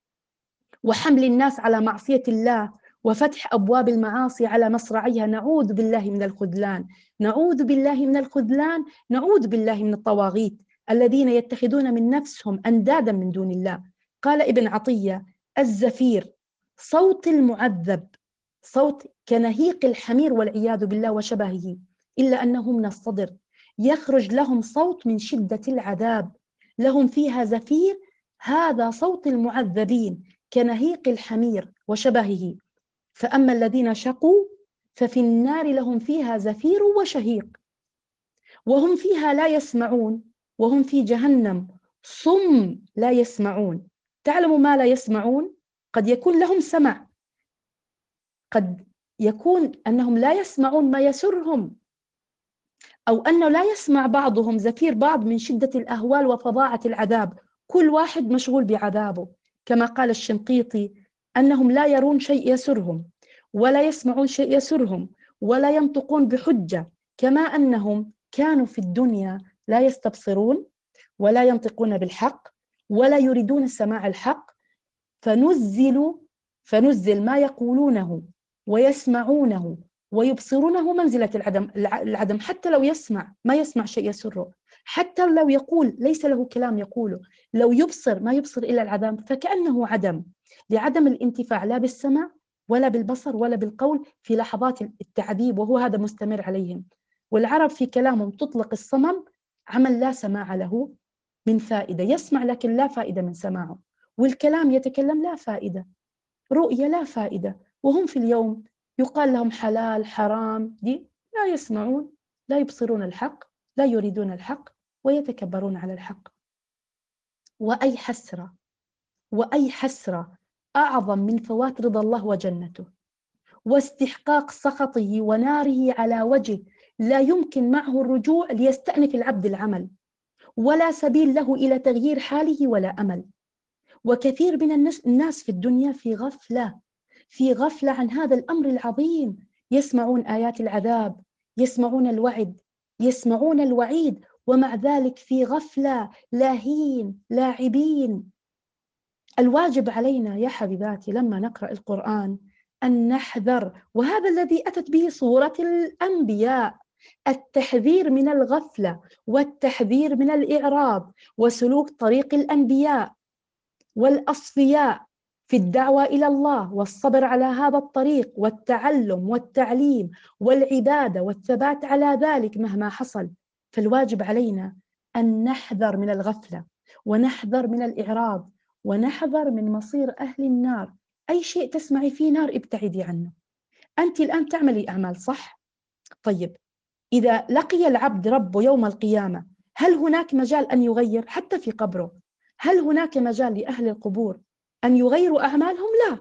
وحمل الناس على معصية الله وفتح أبواب المعاصي على مصراعيها. نعوذ بالله من الخذلان، نعوذ بالله من الخذلان، نعوذ بالله من الطواغيت الذين يتخذون من نفسهم أندادا من دون الله. قال ابن عطية: الزفير صوت المعذب، صوت كنهيق الحمير والعياذ بالله وشبهه، إلا أنه من الصدر، يخرج لهم صوت من شدة العذاب، لهم فيها زفير، هذا صوت المعذبين كنهيق الحمير وشبهه. فأما الذين شقوا ففي النار لهم فيها زفير وشهيق وهم فيها لا يسمعون، وهم في جهنم صم لا يسمعون. تعلم ما لا يسمعون؟ قد يكون لهم سمع، قد يكون أنهم لا يسمعون ما يسرهم، أو أنه لا يسمع بعضهم زفير بعض من شدة الأهوال وفظاعة العذاب، كل واحد مشغول بعذابه. كما قال الشنقيطي: أنهم لا يرون شيء يسرهم ولا يسمعون شيء يسرهم ولا ينطقون بحجة، كما أنهم كانوا في الدنيا لا يستبصرون ولا ينطقون بالحق ولا يريدون سماع الحق، فنزلوا فنزل ما يقولونه ويسمعونه ويبصرونه منزلة العدم العدم حتى لو يسمع ما يسمع شيء يسره، حتى لو يقول ليس له كلام يقوله، لو يبصر ما يبصر إلا العدم، فكأنه عدم، لعدم الانتفاع لا بالسمع ولا بالبصر ولا بالقول في لحظات التعذيب، وهو هذا مستمر عليهم. والعرب في كلامهم تطلق الصمم عمل لا سماع له من فائدة، يسمع لكن لا فائدة من سماعه، والكلام يتكلم لا فائدة، رؤية لا فائدة، وهم في اليوم يقال لهم حلال حرام، دي لا يسمعون، لا يبصرون الحق، لا يريدون الحق، ويتكبرون على الحق. وأي حسرة، وأي حسرة أعظم من فوات رضا الله وجنته واستحقاق سخطه وناره على وجه لا يمكن معه الرجوع ليستأنف العبد العمل، ولا سبيل له إلى تغيير حاله ولا أمل. وكثير من الناس في الدنيا في غفلة، في غفلة عن هذا الأمر العظيم، يسمعون آيات العذاب، يسمعون الوعد، يسمعون الوعيد، ومع ذلك في غفلة، لاهين لاعبين. الواجب علينا يا حبيباتي لما نقرأ القرآن أن نحذر، وهذا الذي أتت به سورة الأنبياء، التحذير من الغفلة والتحذير من الإعراض وسلوك طريق الأنبياء والأصفياء في الدعوة إلى الله والصبر على هذا الطريق والتعلم والتعليم والعبادة والثبات على ذلك مهما حصل. فالواجب علينا أن نحذر من الغفلة ونحذر من الإعراض ونحذر من مصير أهل النار. أي شيء تسمعي فيه نار ابتعدي عنه. أنت الآن تعملي أعمال صح؟ طيب إذا لقي العبد ربه يوم القيامة هل هناك مجال أن يغير حتى في قبره؟ هل هناك مجال لأهل القبور أن يغيروا أعمالهم؟ لا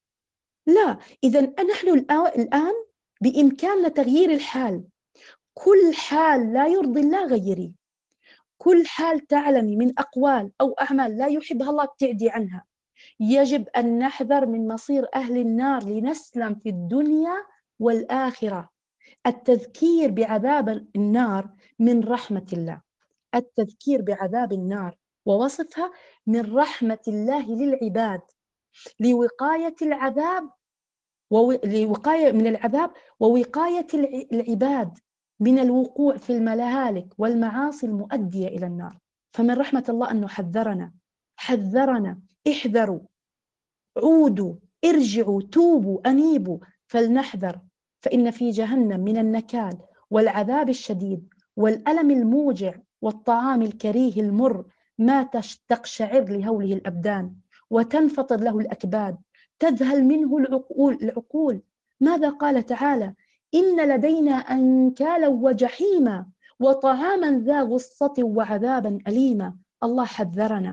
لا. إذا نحن الآن بإمكاننا تغيير الحال. كل حال لا يرضي الله غيري، كل حال تعلمي من أقوال أو أعمال لا يحبها الله ابتعدي عنها. يجب أن نحذر من مصير أهل النار لنسلم في الدنيا والآخرة. التذكير بعذاب النار من رحمة الله، التذكير بعذاب النار ووصفها من رحمة الله للعباد لوقاية العذاب ولوقاية من العذاب ووقاية العباد من الوقوع في المهالك والمعاصي المؤدية إلى النار. فمن رحمة الله أنه حذرنا حذرنا احذروا، عودوا، ارجعوا، توبوا، أنيبوا، فلنحذر، فإن في جهنم من النكال والعذاب الشديد والألم الموجع والطعام الكريه المر ما تقشعر لهوله الأبدان وتنفطر له الأكباد، تذهل منه العقول, العقول. ماذا قال تعالى؟ إن لدينا أنكالا وجحيما وطعاما ذا غصة وعذابا أليما. الله حذرنا،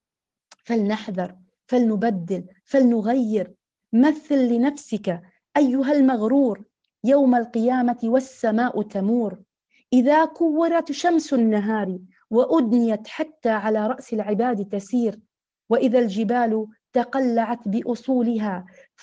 فلنحذر، فلنبدل، فلنغير. مثل لنفسك أيها المغرور يوم القيامة والسماء تمور، إذا كورت شمس النهار وأدنيت حتى على رأس العباد تسير، وإذا الجبال تقلعت بأصولها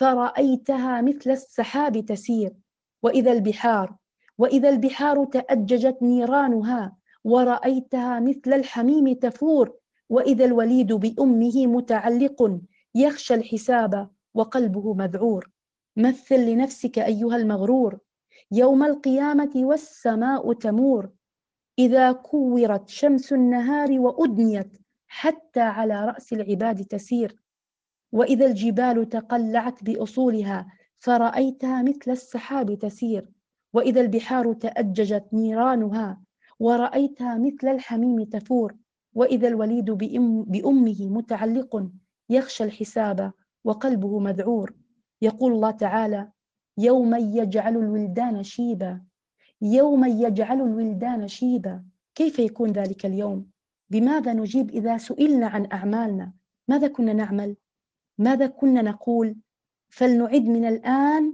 فرأيتها مثل السحاب تسير، وإذا البحار وإذا البحار تأججت نيرانها ورأيتها مثل الحميم تفور، وإذا الوليد بأمه متعلق يخشى الحساب وقلبه مذعور. مثل لنفسك أيها المغرور يوم القيامة والسماء تمور، إذا كورت شمس النهار وأدنيت حتى على رأس العباد تسير، وإذا الجبال تقلعت بأصولها فرأيتها مثل السحاب تسير، وإذا البحار تأججت نيرانها ورأيتها مثل الحميم تفور، وإذا الوليد بأم بأمه متعلق يخشى الحساب وقلبه مذعور. يقول الله تعالى: يوم يجعل الولدان شيبا، يوم يجعل الولدان شيبا. كيف يكون ذلك اليوم؟ بماذا نجيب إذا سئلنا عن أعمالنا؟ ماذا كنا نعمل؟ ماذا كنا نقول؟ فلنعد من الآن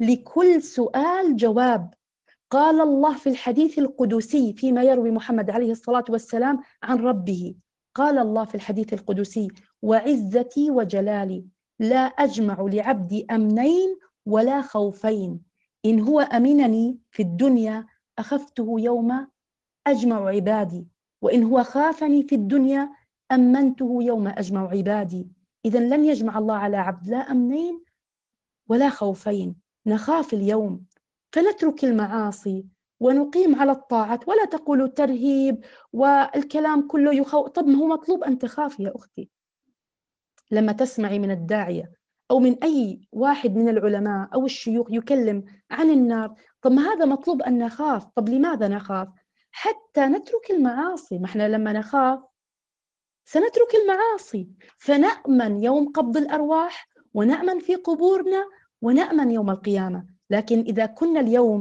لكل سؤال جواب. قال الله في الحديث القدسي فيما يروي محمد عليه الصلاة والسلام عن ربه، قال الله في الحديث القدسي: وعزتي وجلالي لا أجمع لعبدي أمنين ولا خوفين، إن هو أمنني في الدنيا أخفته يوم أجمع عبادي، وإن هو خافني في الدنيا أمنته يوم أجمع عبادي. إذن لن يجمع الله على عبد لا أمنين ولا خوفين. نخاف اليوم فنترك المعاصي ونقيم على الطاعات، ولا تقولوا ترهيب والكلام كله يخوف. طب ما هو مطلوب أن تخافي يا أختي. لما تسمعي من الداعية أو من أي واحد من العلماء أو الشيوخ يكلم عن النار، طب ما هذا مطلوب أن نخاف. طب لماذا نخاف؟ حتى نترك المعاصي. ما احنا لما نخاف سنترك المعاصي، فنأمن يوم قبض الأرواح ونأمن في قبورنا ونأمن يوم القيامة. لكن إذا كنا اليوم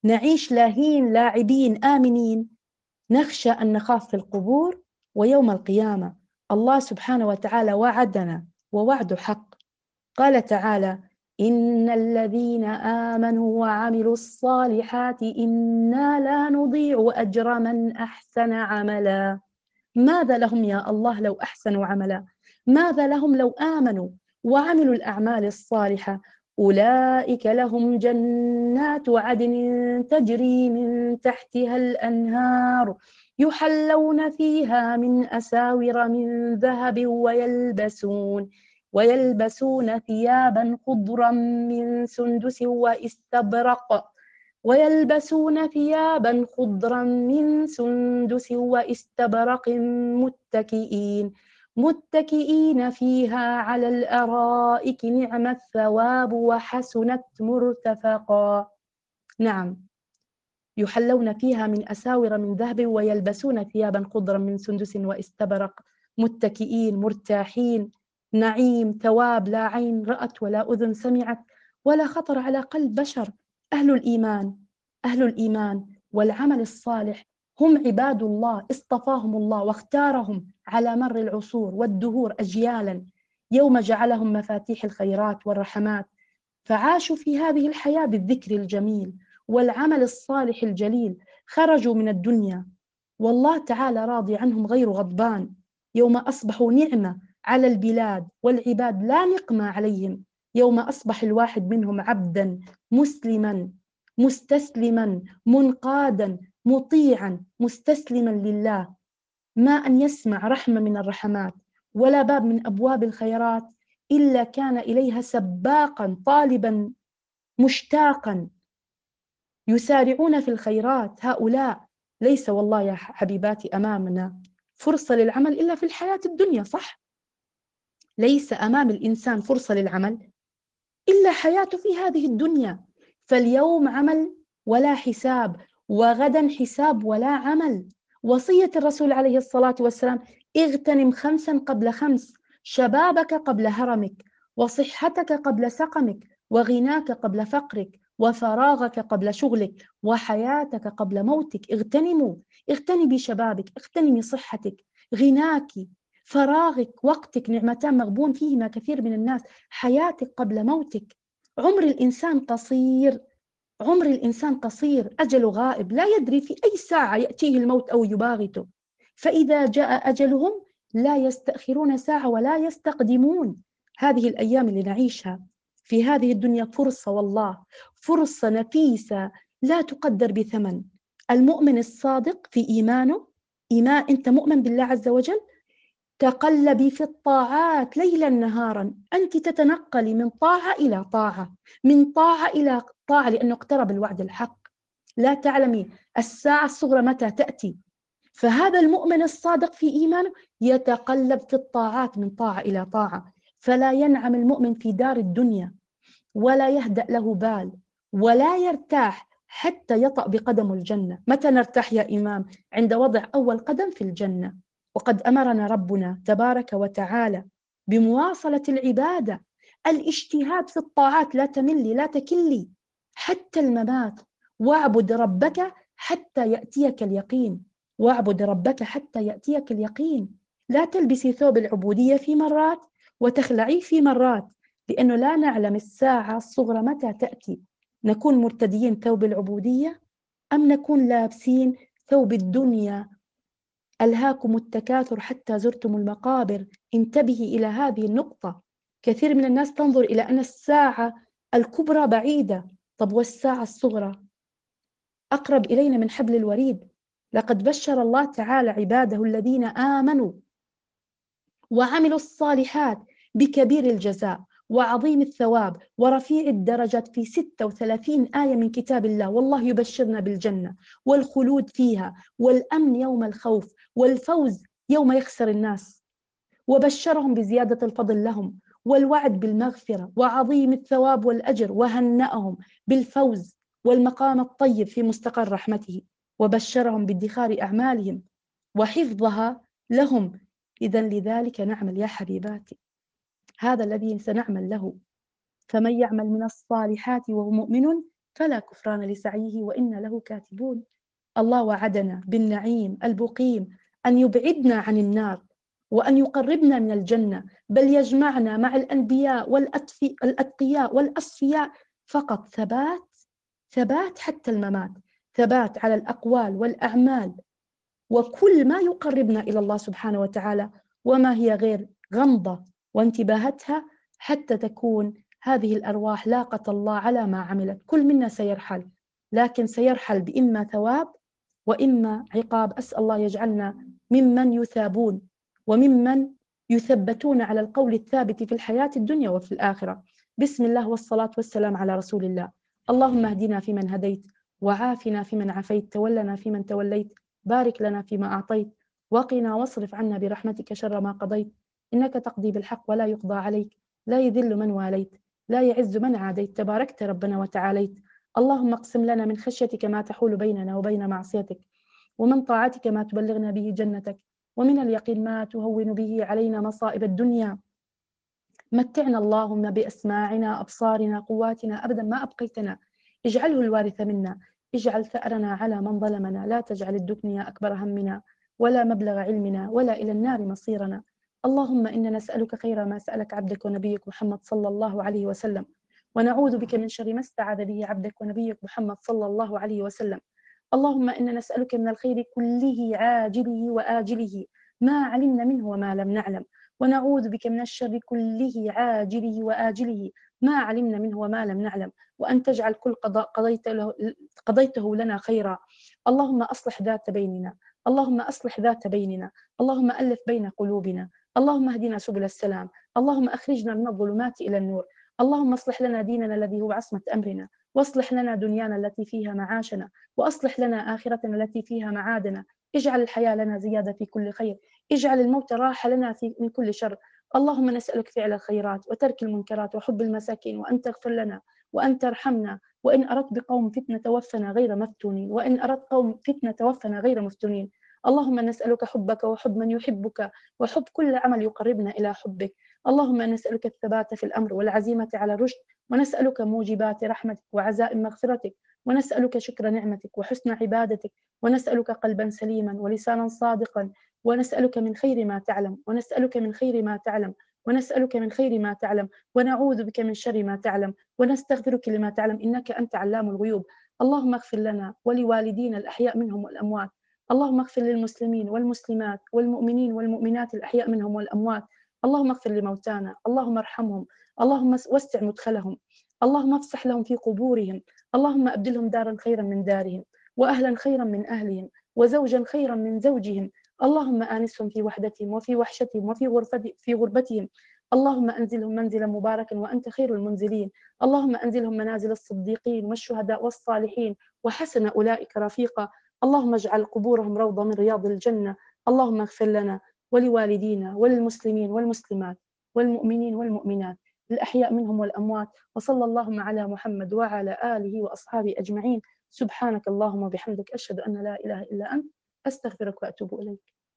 نعيش لاهين لاعبين آمنين، نخشى أن نخاف في القبور ويوم القيامة. الله سبحانه وتعالى وعدنا ووعد حق. قال تعالى: إن الذين آمنوا وعملوا الصالحات إنا لا نضيع أجر من أحسن عملا. ماذا لهم يا الله لو أحسنوا عملا؟ ماذا لهم لو آمنوا وعملوا الأعمال الصالحة؟ أولئك لهم جنات عدن تجري من تحتها الأنهار يحلون فيها من أساور من ذهب ويلبسون ويلبسون ثيابا خضرا من سندس واستبرق ويلبسون ثيابا خضرا من سندس واستبرق متكئين متكئين فيها على الأرائك نعم الثواب وحسنت مرتفقا. نعم، يحلون فيها من أساور من ذهب ويلبسون ثيابا خضرا من سندس واستبرق متكئين مرتاحين، نعيم ثواب لا عين رأت ولا أذن سمعت ولا خطر على قلب بشر. أهل الإيمان أهل الإيمان والعمل الصالح هم عباد الله اصطفاهم الله واختارهم على مر العصور والدهور أجيالا، يوم جعلهم مفاتيح الخيرات والرحمات، فعاشوا في هذه الحياة بالذكر الجميل والعمل الصالح الجليل. خرجوا من الدنيا والله تعالى راضي عنهم غير غضبان، يوم أصبحوا نعمة على البلاد والعباد لا نقمة عليهم، يوم أصبح الواحد منهم عبدا مسلما مستسلما منقادا مطيعا مستسلما لله، ما أن يسمع رحمة من الرحمات ولا باب من أبواب الخيرات إلا كان إليها سباقا طالبا مشتاقا، يسارعون في الخيرات. هؤلاء ليس والله يا حبيباتي أمامنا فرصة للعمل إلا في الحياة الدنيا، صح؟ ليس أمام الإنسان فرصة للعمل إلا حياته في هذه الدنيا، فاليوم عمل ولا حساب، وغدا حساب ولا عمل. وصية الرسول عليه الصلاة والسلام: اغتنم خمسا قبل خمس، شبابك قبل هرمك، وصحتك قبل سقمك، وغناك قبل فقرك، وفراغك قبل شغلك، وحياتك قبل موتك. اغتنموا، اغتنمي شبابك، اغتنمي صحتك، غناك، فراغك، وقتك، نعمتان مغبون فيهما كثير من الناس. حياتك قبل موتك. عمر الإنسان قصير، عمر الإنسان قصير، أجله غائب، لا يدري في أي ساعة يأتيه الموت أو يباغته، فإذا جاء أجلهم لا يستأخرون ساعة ولا يستقدمون. هذه الأيام اللي نعيشها في هذه الدنيا فرصة، والله فرصة نفيسة لا تقدر بثمن. المؤمن الصادق في إيمانه، إيمان أنت مؤمن بالله عز وجل، تقلبي في الطاعات ليلا نهارا، أنت تتنقلي من طاعة إلى طاعة، من طاعة إلى طاعة، لأنه اقترب الوعد الحق، لا تعلمي الساعة الصغرى متى تأتي. فهذا المؤمن الصادق في إيمانه يتقلب في الطاعات من طاعة إلى طاعة، فلا ينعم المؤمن في دار الدنيا ولا يهدأ له بال ولا يرتاح حتى يطأ بقدم الجنة. متى نرتاح يا إمام؟ عند وضع أول قدم في الجنة. وقد أمرنا ربنا تبارك وتعالى بمواصلة العبادة، الاجتهاد في الطاعات، لا تملي لا تكلي حتى الممات. واعبد ربك حتى يأتيك اليقين، واعبد ربك حتى يأتيك اليقين. لا تلبسي ثوب العبودية في مرات وتخلعيه في مرات، لأنه لا نعلم الساعة الصغرى متى تأتي، نكون مرتديين ثوب العبودية أم نكون لابسين ثوب الدنيا. ألهاكم التكاثر حتى زرتم المقابر. انتبهي إلى هذه النقطة. كثير من الناس تنظر إلى أن الساعة الكبرى بعيدة، طب والساعة الصغرى أقرب إلينا من حبل الوريد. لقد بشر الله تعالى عباده الذين آمنوا وعملوا الصالحات بكبير الجزاء وعظيم الثواب ورفيع الدرجات في ستة وثلاثين آية من كتاب الله، والله يبشرنا بالجنة والخلود فيها والأمن يوم الخوف والفوز يوم يخسر الناس، وبشرهم بزيادة الفضل لهم والوعد بالمغفرة وعظيم الثواب والأجر، وهنأهم بالفوز والمقام الطيب في مستقر رحمته، وبشرهم بادخار أعمالهم وحفظها لهم. إذا لذلك نعمل يا حبيباتي، هذا الذي سنعمل له. فمن يعمل من الصالحات وهو مؤمن فلا كفران لسعيه وإنا له كاتبون. الله وعدنا بالنعيم المقيم، أن يبعدنا عن النار وأن يقربنا من الجنة، بل يجمعنا مع الأنبياء والأتقياء والأصفياء فقط. ثبات، ثبات حتى الممات، ثبات على الأقوال والأعمال وكل ما يقربنا إلى الله سبحانه وتعالى، وما هي غير غمضة وانتباهتها حتى تكون هذه الأرواح لاقت الله على ما عملت. كل منا سيرحل، لكن سيرحل بإما ثواب وإما عقاب. أسأل الله يجعلنا ممن يثابون وممن يثبتون على القول الثابت في الحياة الدنيا وفي الآخرة. بسم الله والصلاة والسلام على رسول الله. اللهم اهدنا فيمن هديت، وعافنا فيمن عافيت، تولنا فيمن توليت، بارك لنا فيما أعطيت، وقنا واصرف عنا برحمتك شر ما قضيت، إنك تقضي بالحق ولا يقضى عليك، لا يذل من واليت، لا يعز من عاديت، تباركت ربنا وتعاليت. اللهم اقسم لنا من خشيتك ما تحول بيننا وبين معصيتك، ومن طاعتك ما تبلغنا به جنتك، ومن اليقين ما تهون به علينا مصائب الدنيا. متعنا اللهم بأسماعنا أبصارنا قواتنا أبدا ما أبقيتنا، اجعله الوارث منا، اجعل ثأرنا على من ظلمنا، لا تجعل الدنيا أكبر همنا ولا مبلغ علمنا ولا إلى النار مصيرنا. اللهم إنا نسألك خير ما سألك عبدك ونبيك محمد صلى الله عليه وسلم، ونعوذ بك من شر ما استعاذ به عبدك ونبيك محمد صلى الله عليه وسلم. اللهم إنا نسألك من الخير كله عاجله وآجله ما علمنا منه وما لم نعلم، ونعوذ بك من الشر كله عاجله وآجله ما علمنا منه وما لم نعلم، وأن تجعل كل قضاء قضيت له قضيته لنا خيرا. اللهم أصلح ذات بيننا، اللهم أصلح ذات بيننا، اللهم ألف بين قلوبنا، اللهم اهدنا سبل السلام، اللهم أخرجنا من الظلمات إلى النور. اللهم اصلح لنا ديننا الذي هو عصمة أمرنا، واصلح لنا دنيانا التي فيها معاشنا، وأصلح لنا آخرتنا التي فيها معادنا. اجعل الحياة لنا زيادة في كل خير، اجعل الموت راحة لنا في من كل شر. اللهم نسألك فعل الخيرات وترك المنكرات وحب المساكين، وأن تغفر لنا وأن ترحمنا. وإن أردت بقوم فتنة توفنا غير مفتونين، وإن أردت قوم فتنة توفنا غير مفتونين. اللهم نسألك حبك وحب من يحبك وحب كل عمل يقربنا إلى حبك. اللهم نسألك الثبات في الأمر والعزيمة على الرشد، ونسألك موجبات رحمتك وعزائم مغفرتك، ونسألك شكر نعمتك وحسن عبادتك، ونسألك قلبا سليما ولسانا صادقا، ونسألك من خير ما تعلم، ونسألك من خير ما تعلم، ونسألك من خير ما تعلم، ونعوذ بك من شر ما تعلم، ونستغفرك لما تعلم، إنك أنت علام الغيوب. اللهم اغفر لنا ولوالدينا الأحياء منهم والأموات. اللهم اغفر للمسلمين والمسلمات والمؤمنين والمؤمنات الأحياء منهم والأموات. اللهم اغفر لموتانا، اللهم ارحمهم، اللهم وسع مدخلهم، اللهم افسح لهم في قبورهم، اللهم أبدلهم دارا خيرا من دارهم، وأهلا خيرا من أهلهم، وزوجا خيرا من زوجهم. اللهم آنسهم في وحدتهم وفي وحشتهم وفي غرفة في غربتهم. اللهم أنزلهم منزلا مباركا وأنت خير المنزلين. اللهم أنزلهم منازل الصديقين والشهداء والصالحين، وحسن أولئك رفيقا. اللهم اجعل قبورهم روضة من رياض الجنة. اللهم اغفر لنا ولوالدينا وللمسلمين والمسلمات والمؤمنين والمؤمنات الأحياء منهم والأموات. وصلى اللهم على محمد وعلى آله وأصحابه أجمعين. سبحانك اللهم وبحمدك، أشهد أن لا إله إلا أنت، أستغفرك وأتوب إليك.